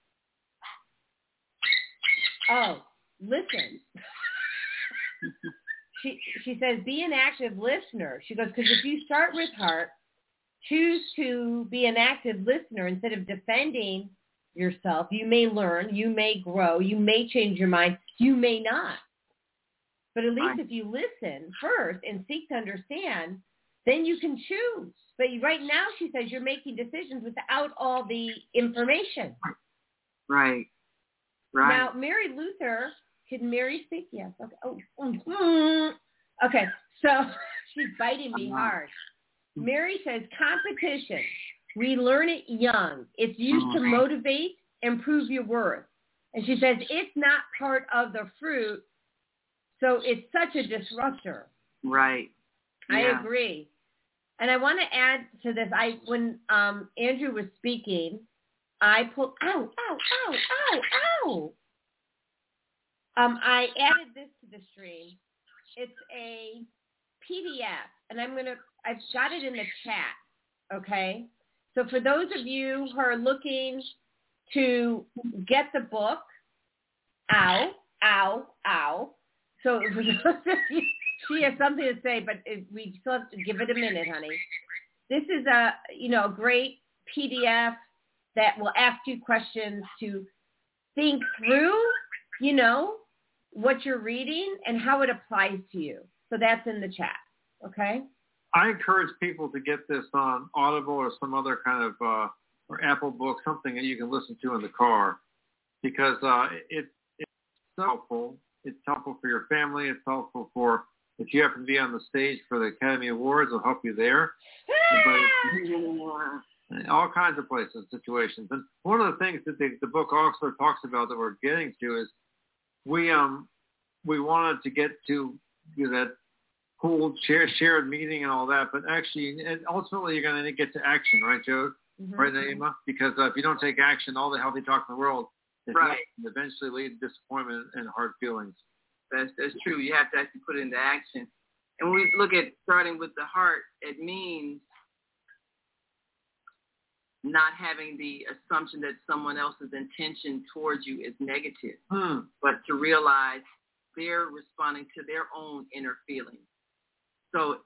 [SPEAKER 3] Oh, listen. She says, be an active listener. She goes, because if you start with heart, choose to be an active listener instead of defending yourself. You may learn, you may grow, you may change your mind, you may not. But at least if you listen first and seek to understand, then you can choose. But right now, she says, you're making decisions without all the information.
[SPEAKER 1] Right.
[SPEAKER 3] Now, Mary Luther, can Mary speak? Yes. Okay. Okay, so she's biting me hard. Mary says, competition. We learn it young. It's used to motivate and prove your worth. And she says, it's not part of the fruit, so it's such a disruptor.
[SPEAKER 1] Right.
[SPEAKER 3] I agree. And I want to add to this. When Andrew was speaking, I pulled, ow. I added this to the stream. It's a PDF, and I've got it in the chat, okay? So for those of you who are looking to get the book,
[SPEAKER 4] ow, ow, ow. So she has something to say, but we still have to give it a minute, honey. This is a great PDF that will ask you questions to think through, what you're reading and how it applies to you. So that's in the chat, okay?
[SPEAKER 6] I encourage people to get this on Audible or some other kind of, or Apple book, something that you can listen to in the car, because it's helpful. It's helpful for your family. It's helpful for, if you happen to be on the stage for the Academy Awards, it'll help you there. But all kinds of places, situations. And one of the things that the book also talks about that we're getting to is we wanted to get to that cool shared meeting and all that, but actually, and ultimately, you're going to get to action, right, Joe? Mm-hmm. Right, Naima? Because if you don't take action, all the healthy talk in the world is going to eventually lead to disappointment and hard feelings.
[SPEAKER 1] That's true. You have to actually put it into action. And when we look at starting with the heart, it means not having the assumption that someone else's intention towards you is negative, but to realize they're responding to their own inner feelings. So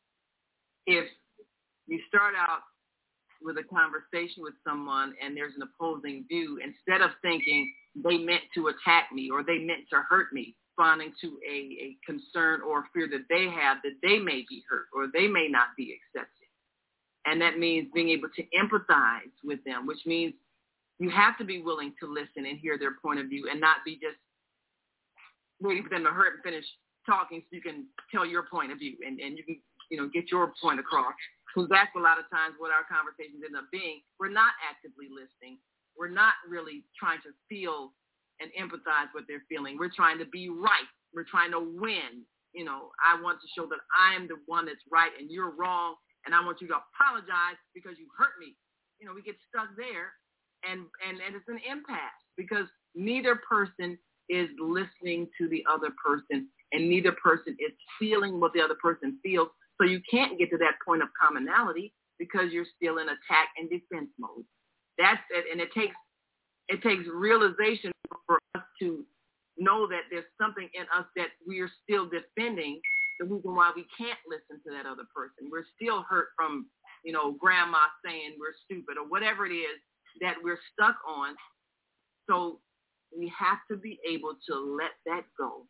[SPEAKER 1] if you start out with a conversation with someone and there's an opposing view, instead of thinking they meant to attack me or they meant to hurt me, responding to a concern or fear that they have that they may be hurt or they may not be accepted. And that means being able to empathize with them, which means you have to be willing to listen and hear their point of view and not be just waiting for them to hurt and finish talking so you can tell your point of view and you can, get your point across. Because that's a lot of times what our conversations end up being. We're not actively listening. We're not really trying to feel and empathize what they're feeling. We're trying to be right. We're trying to win. I want to show that I am the one that's right and you're wrong, and I want you to apologize because you hurt me. We get stuck there, and it's an impasse because neither person is listening to the other person, and neither person is feeling what the other person feels. So you can't get to that point of commonality because you're still in attack and defense mode. That's it, and it takes realization for us to know that there's something in us that we are still defending. The reason why we can't listen to that other person. We're still hurt from, grandma saying we're stupid or whatever it is that we're stuck on. So we have to be able to let that go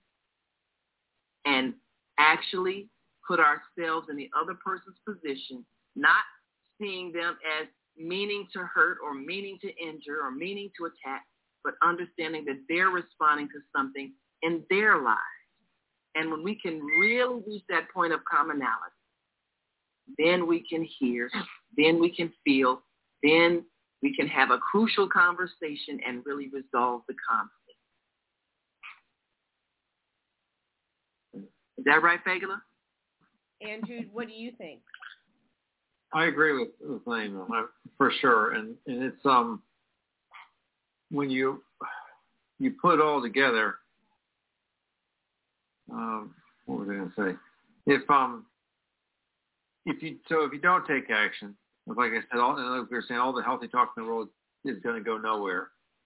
[SPEAKER 1] and actually put ourselves in the other person's position, not seeing them as meaning to hurt or meaning to injure or meaning to attack, but understanding that they're responding to something in their lives. And when we can really reach that point of commonality, then we can hear, then we can feel, then we can have a crucial conversation and really resolve the conflict. Is that right, Fagala?
[SPEAKER 4] Andrew, what do you think?
[SPEAKER 6] I agree with Naima, for sure. And it's when you put it all together, what was I going to say? If you don't take action, like I said, like we were saying, all the healthy talk in the world is going to go nowhere.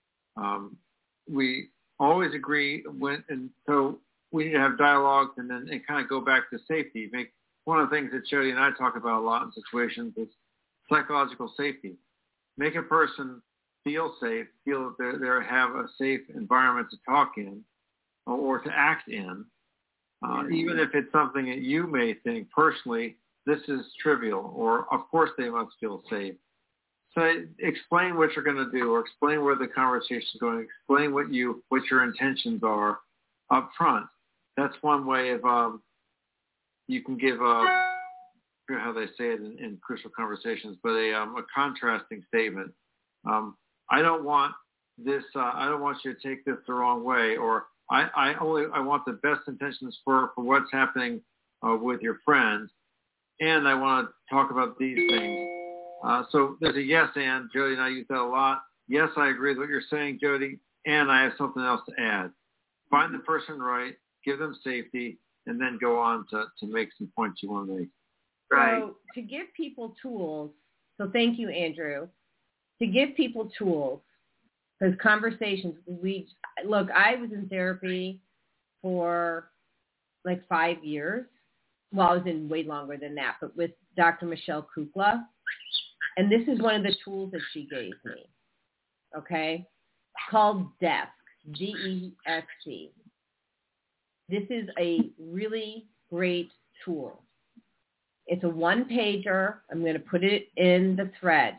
[SPEAKER 6] We always agree and so we need to have dialogue and then kind of go back to safety. One of the things that Jody and I talk about a lot in situations is psychological safety. Make a person feel safe, feel that they have a safe environment to talk in or to act in, even if it's something that you may think personally, this is trivial, or of course they must feel safe. So explain what you're going to do, or explain where the conversation is going, explain what your intentions are up front. That's one way of you can give I forget how they say it in crucial conversations, but a contrasting statement. I don't want this. I don't want you to take this the wrong way, or I want the best intentions for what's happening with your friends, and I want to talk about these things. So there's a yes and. Jody and I use that a lot. Yes, I agree with what you're saying, Jody, and I have something else to add. Find the person right, give them safety, and then go on to make some points you want to make.
[SPEAKER 4] Right. So to give people tools, so thank you, Andrew, to give people tools Those conversations, I was in therapy for like 5 years. Well, I was in way longer than that, but with Dr. Michelle Kukla. And this is one of the tools that she gave me, okay, called DESK, D-E-S-C. This is a really great tool. It's a one-pager. I'm going to put it in the thread.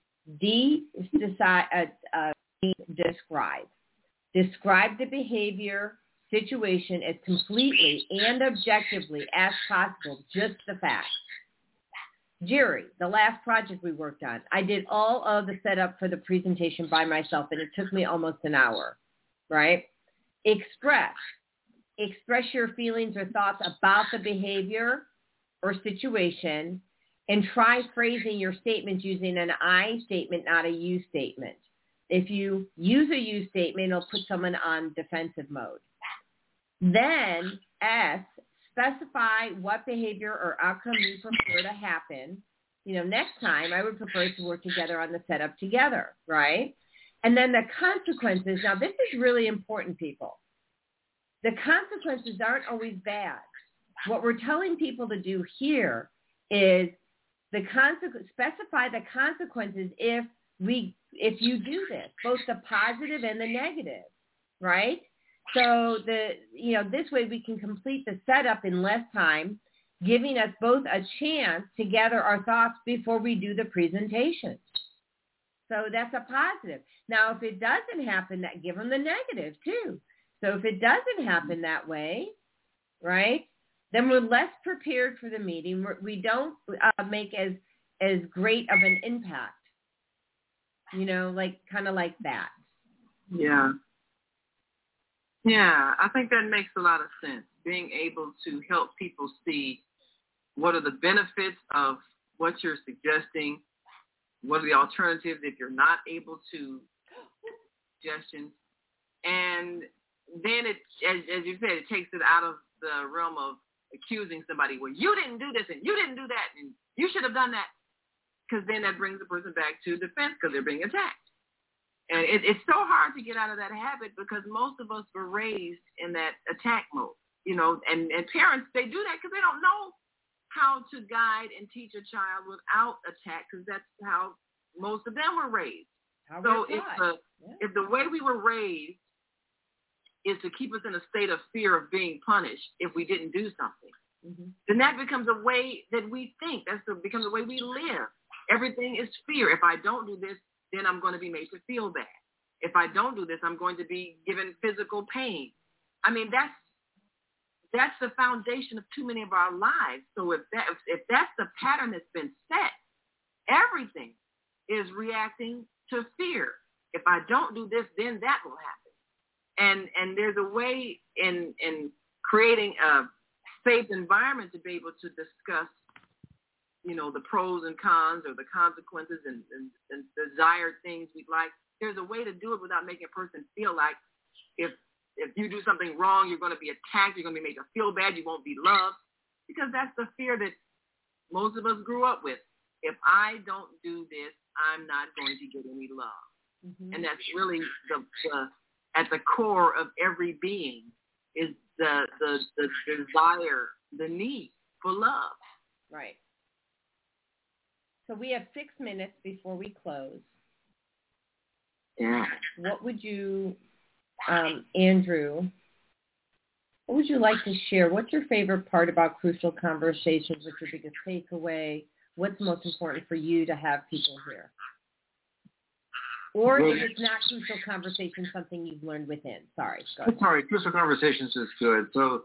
[SPEAKER 4] Describe. Describe the behavior, situation as completely and objectively as possible, just the facts. Jerry, the last project we worked on, I did all of the setup for the presentation by myself, and it took me almost an hour, right? Express your feelings or thoughts about the behavior or situation, and try phrasing your statements using an I statement, not a you statement. If you use a you statement, it'll put someone on defensive mode. Then S, specify what behavior or outcome you prefer to happen. Next time I would prefer to work together on the setup together, right? And then the consequences. Now, this is really important, people. The consequences aren't always bad. What we're telling people to do here is specify the consequences if you do this, both the positive and the negative, right? So this way we can complete the setup in less time, giving us both a chance to gather our thoughts before we do the presentation. So that's a positive. Now, if it doesn't happen, give them the negative too. So if it doesn't happen that way, right, then we're less prepared for the meeting. We don't make as great of an impact, kind of like that.
[SPEAKER 1] Yeah. Yeah, I think that makes a lot of sense. Being able to help people see what are the benefits of what you're suggesting, what are the alternatives if you're not able to suggestions, and then it, as you said, it takes it out of the realm of accusing somebody. Well, you didn't do this and you didn't do that and you should have done that, because then that brings the person back to defense because they're being attacked. And it's so hard to get out of that habit because most of us were raised in that attack mode, and parents, they do that because they don't know how to guide and teach a child without attack, because that's how most of them were raised. So if the way we were raised is to keep us in a state of fear of being punished if we didn't do something, then that becomes a way that we think. Becomes the way we live. Everything is fear. If I don't do this, then I'm going to be made to feel bad. If I don't do this, I'm going to be given physical pain. I mean, that's the foundation of too many of our lives. So if that's the pattern that's been set, everything is reacting to fear. If I don't do this, then that will happen. And there's a way in creating a safe environment to be able to discuss, the pros and cons or the consequences and desired things we'd like. There's a way to do it without making a person feel like if you do something wrong, you're going to be attacked, you're going to be made to feel bad, you won't be loved, because that's the fear that most of us grew up with. If I don't do this, I'm not going to get any love. And that's really at the core of every being is the desire, the need for love.
[SPEAKER 4] Right. So we have 6 minutes before we close.
[SPEAKER 1] Yeah.
[SPEAKER 4] What would you, Andrew, what would you like to share? What's your favorite part about Crucial Conversations? What's your biggest takeaway? What's most important for you to have people hear? Or if it's not Crucial Conversations, something you've learned within. Sorry.
[SPEAKER 6] Sorry, Crucial Conversations is good. So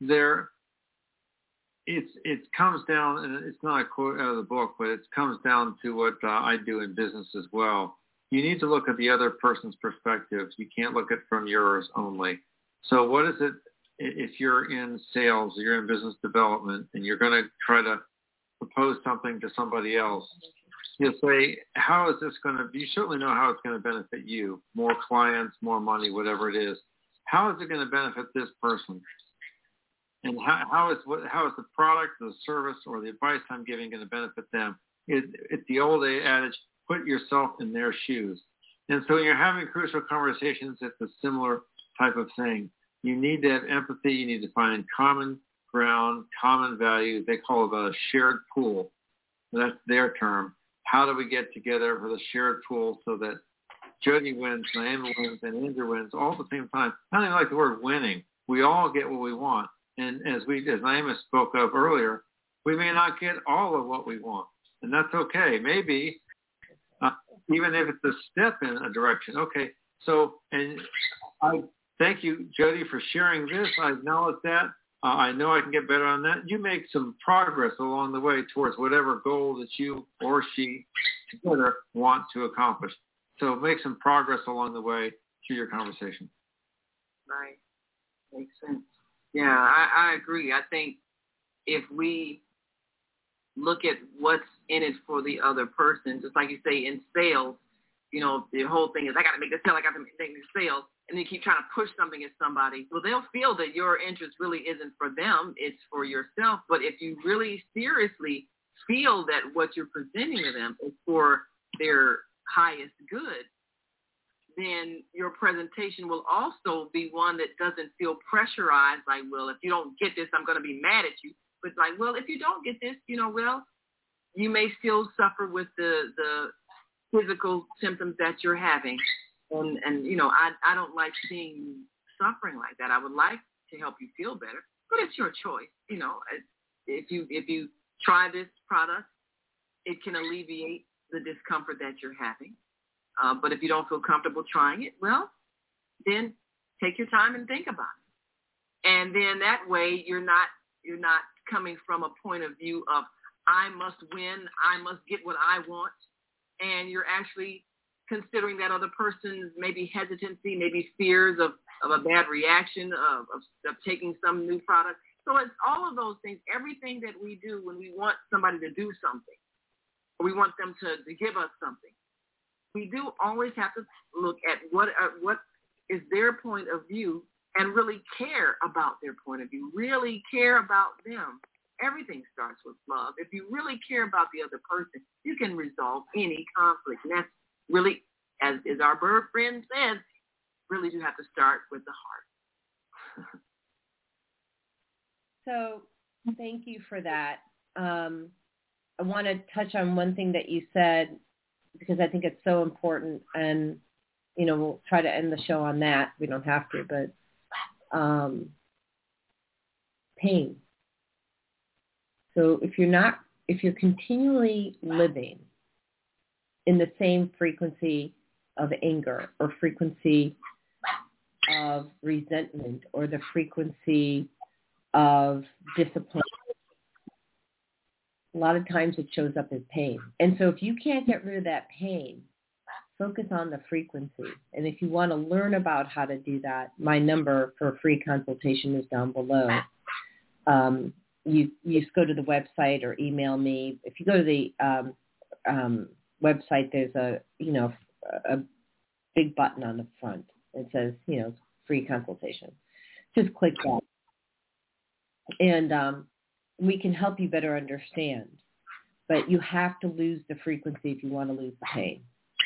[SPEAKER 6] it comes down, and it's not a quote out of the book, but it comes down to what I do in business as well. You need to look at the other person's perspective. You can't look at it from yours only. So what is it, if you're in sales, or you're in business development, and you're going to try to propose something to somebody else, you'll say, how is this going to, you certainly know how it's going to benefit you, more clients, more money, whatever it is. How is it going to benefit this person? And how is the product, the service, or the advice I'm giving going to benefit them? It's the old adage, put yourself in their shoes. And so when you're having crucial conversations, it's a similar type of thing. You need to have empathy. You need to find common ground, common values. They call it a shared pool. That's their term. How do we get together for the shared pool so that Jody wins, Naima wins, and Andrew wins all at the same time? I don't even like the word winning. We all get what we want. And as Naima spoke of earlier, we may not get all of what we want. And that's okay. Maybe even if it's a step in a direction. Okay. So, and I thank you, Jody, for sharing this. I acknowledge that. I know I can get better on that. You make some progress along the way towards whatever goal that you or she together want to accomplish. So make some progress along the way through your conversation.
[SPEAKER 1] Right. Makes sense. Yeah, I agree. I think if we look at what's in it for the other person, just like you say in sales, the whole thing is I got to make this sale, I got to make this sale. And you keep trying to push something at somebody, well, they'll feel that your interest really isn't for them, it's for yourself. But if you really seriously feel that what you're presenting to them is for their highest good, then your presentation will also be one that doesn't feel pressurized, like, well, if you don't get this, I'm going to be mad at you. But like, well, if you don't get this, well, you may still suffer with the physical symptoms that you're having. And I don't like seeing you suffering like that. I would like to help you feel better, but it's your choice. If you try this product, it can alleviate the discomfort that you're having. But if you don't feel comfortable trying it, well, then take your time and think about it. And then that way you're not coming from a point of view of I must win, I must get what I want, and you're actually considering that other person's maybe hesitancy, maybe fears of a bad reaction, of taking some new product. So it's all of those things, everything that we do when we want somebody to do something, or we want them to give us something. We do always have to look at what is their point of view and really care about their point of view, really care about them. Everything starts with love. If you really care about the other person, you can resolve any conflict. And that's really, as our bird friend says, really do have to start with the heart.
[SPEAKER 4] So thank you for that. I want to touch on one thing that you said, because I think it's so important, and, we'll try to end the show on that. We don't have to, but pain. So if you're continually living in the same frequency of anger or frequency of resentment or the frequency of disappointment, a lot of times it shows up as pain. And so if you can't get rid of that pain, focus on the frequency. And if you want to learn about how to do that, my number for a free consultation is down below. You just go to the website or email me. If you go to the website, there's a big button on the front. It says, free consultation. Just click that. And we can help you better understand. But you have to lose the frequency if you want to lose the pain.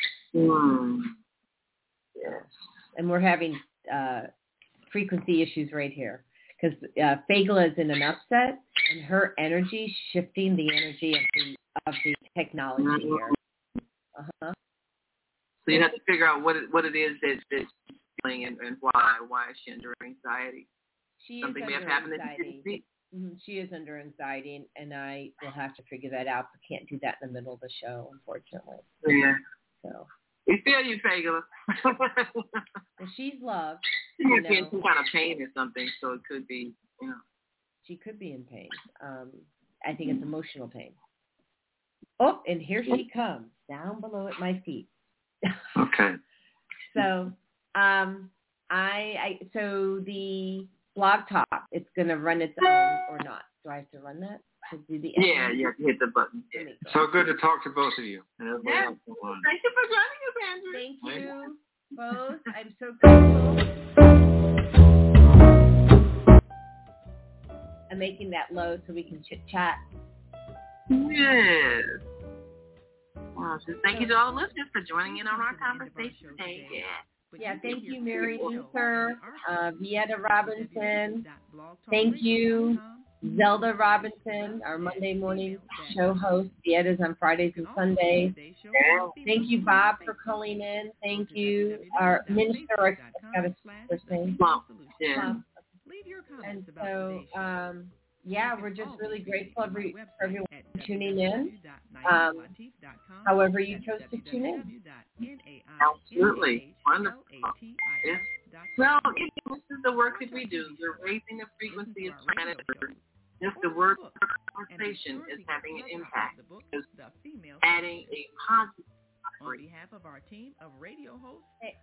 [SPEAKER 1] Yes.
[SPEAKER 4] And we're having frequency issues right here. Because Fagla is in an upset, and her energy shifting the energy of the technology here. Uh-huh.
[SPEAKER 1] So you have to figure out what it is that she's feeling and why is she under anxiety. Something may have happened that you didn't see.
[SPEAKER 4] Mm-hmm. She is under anxiety, and I will have to figure that out, but can't do that in the middle of the show, unfortunately.
[SPEAKER 1] Yeah.
[SPEAKER 4] So.
[SPEAKER 1] We feel you, Fagla.
[SPEAKER 4] Well, she's loved.
[SPEAKER 1] She's in some kind of pain or something, so it could be,
[SPEAKER 4] She could be in pain. I think it's emotional pain. Oh, and here she comes, down below at my feet.
[SPEAKER 6] Okay.
[SPEAKER 4] So, so the blog talk, it's going to run its own or not? Do I have to run that? To do the
[SPEAKER 1] yeah, you have to hit the button. Yeah.
[SPEAKER 6] So good to talk to both of you. And everybody else online.
[SPEAKER 1] Thank you for joining us, Andrew.
[SPEAKER 4] Thank you both. I'm so grateful. I'm making that low so we can chit-chat.
[SPEAKER 1] Yes. Just thank you to all the listeners for joining in on our conversation today.
[SPEAKER 4] Yeah, thank you, Mary Ether, Vieta Robinson. Thank you, Zelda Robinson, our Monday morning show host. Vieta's on Fridays and Sundays. Thank you, Bob, for calling in. Thank you, our minister. I got his first name. And so, we're just really grateful for everyone tuning in. However you chose to tune in.
[SPEAKER 1] Absolutely. Wonderful. Yes. Well, this is the work that we do. We're raising the frequency of planet Earth. Just the word conversation is having an impact. It's adding a positive.
[SPEAKER 2] On behalf of our team of radio hosts,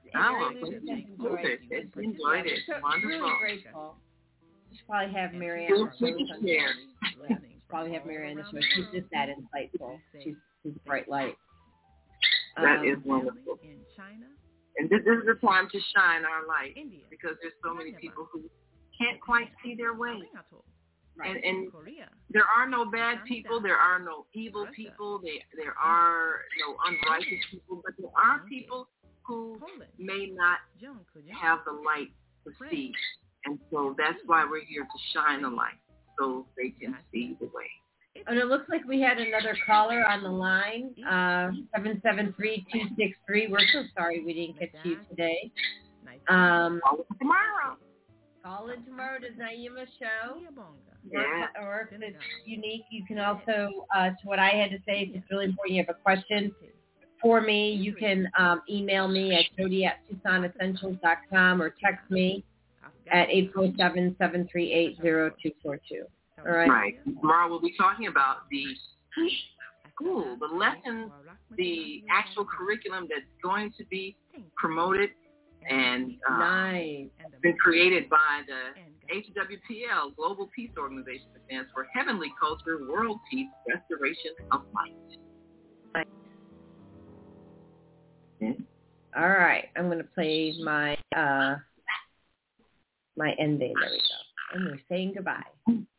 [SPEAKER 1] enjoyed it. Wonderful.
[SPEAKER 4] Really grateful. Should probably have Marianne. Probably have Marianne this way. She's just that insightful. She's a bright light.
[SPEAKER 1] That is wonderful.
[SPEAKER 2] In China,
[SPEAKER 1] and this is the time to shine our light, because there's so many people who can't quite see their way. And there are no bad people. There are no evil people. There are no unrighteous people. But there are people who may not have the light to see. And so that's why we're here to shine the light so they can see the way.
[SPEAKER 4] And it looks like we had another caller on the line, 773-263. We're so sorry we didn't get to you today.
[SPEAKER 1] Call tomorrow.
[SPEAKER 4] Call in tomorrow to Naima's show.
[SPEAKER 1] Yeah.
[SPEAKER 4] Or if it's unique, you can also, to what I had to say, if it's really important, you have a question for me, you can email me at jody@TucsonEssentials.com or text me at 847-738-0242. All right.
[SPEAKER 1] Right. Tomorrow we'll be talking about the school, the lessons, the actual curriculum that's going to be promoted and been created by the HWPL, Global Peace Organization, that stands for Heavenly Culture, World Peace, Restoration of Light.
[SPEAKER 4] All right. I'm going to play my my ending. There we go. And we're saying goodbye.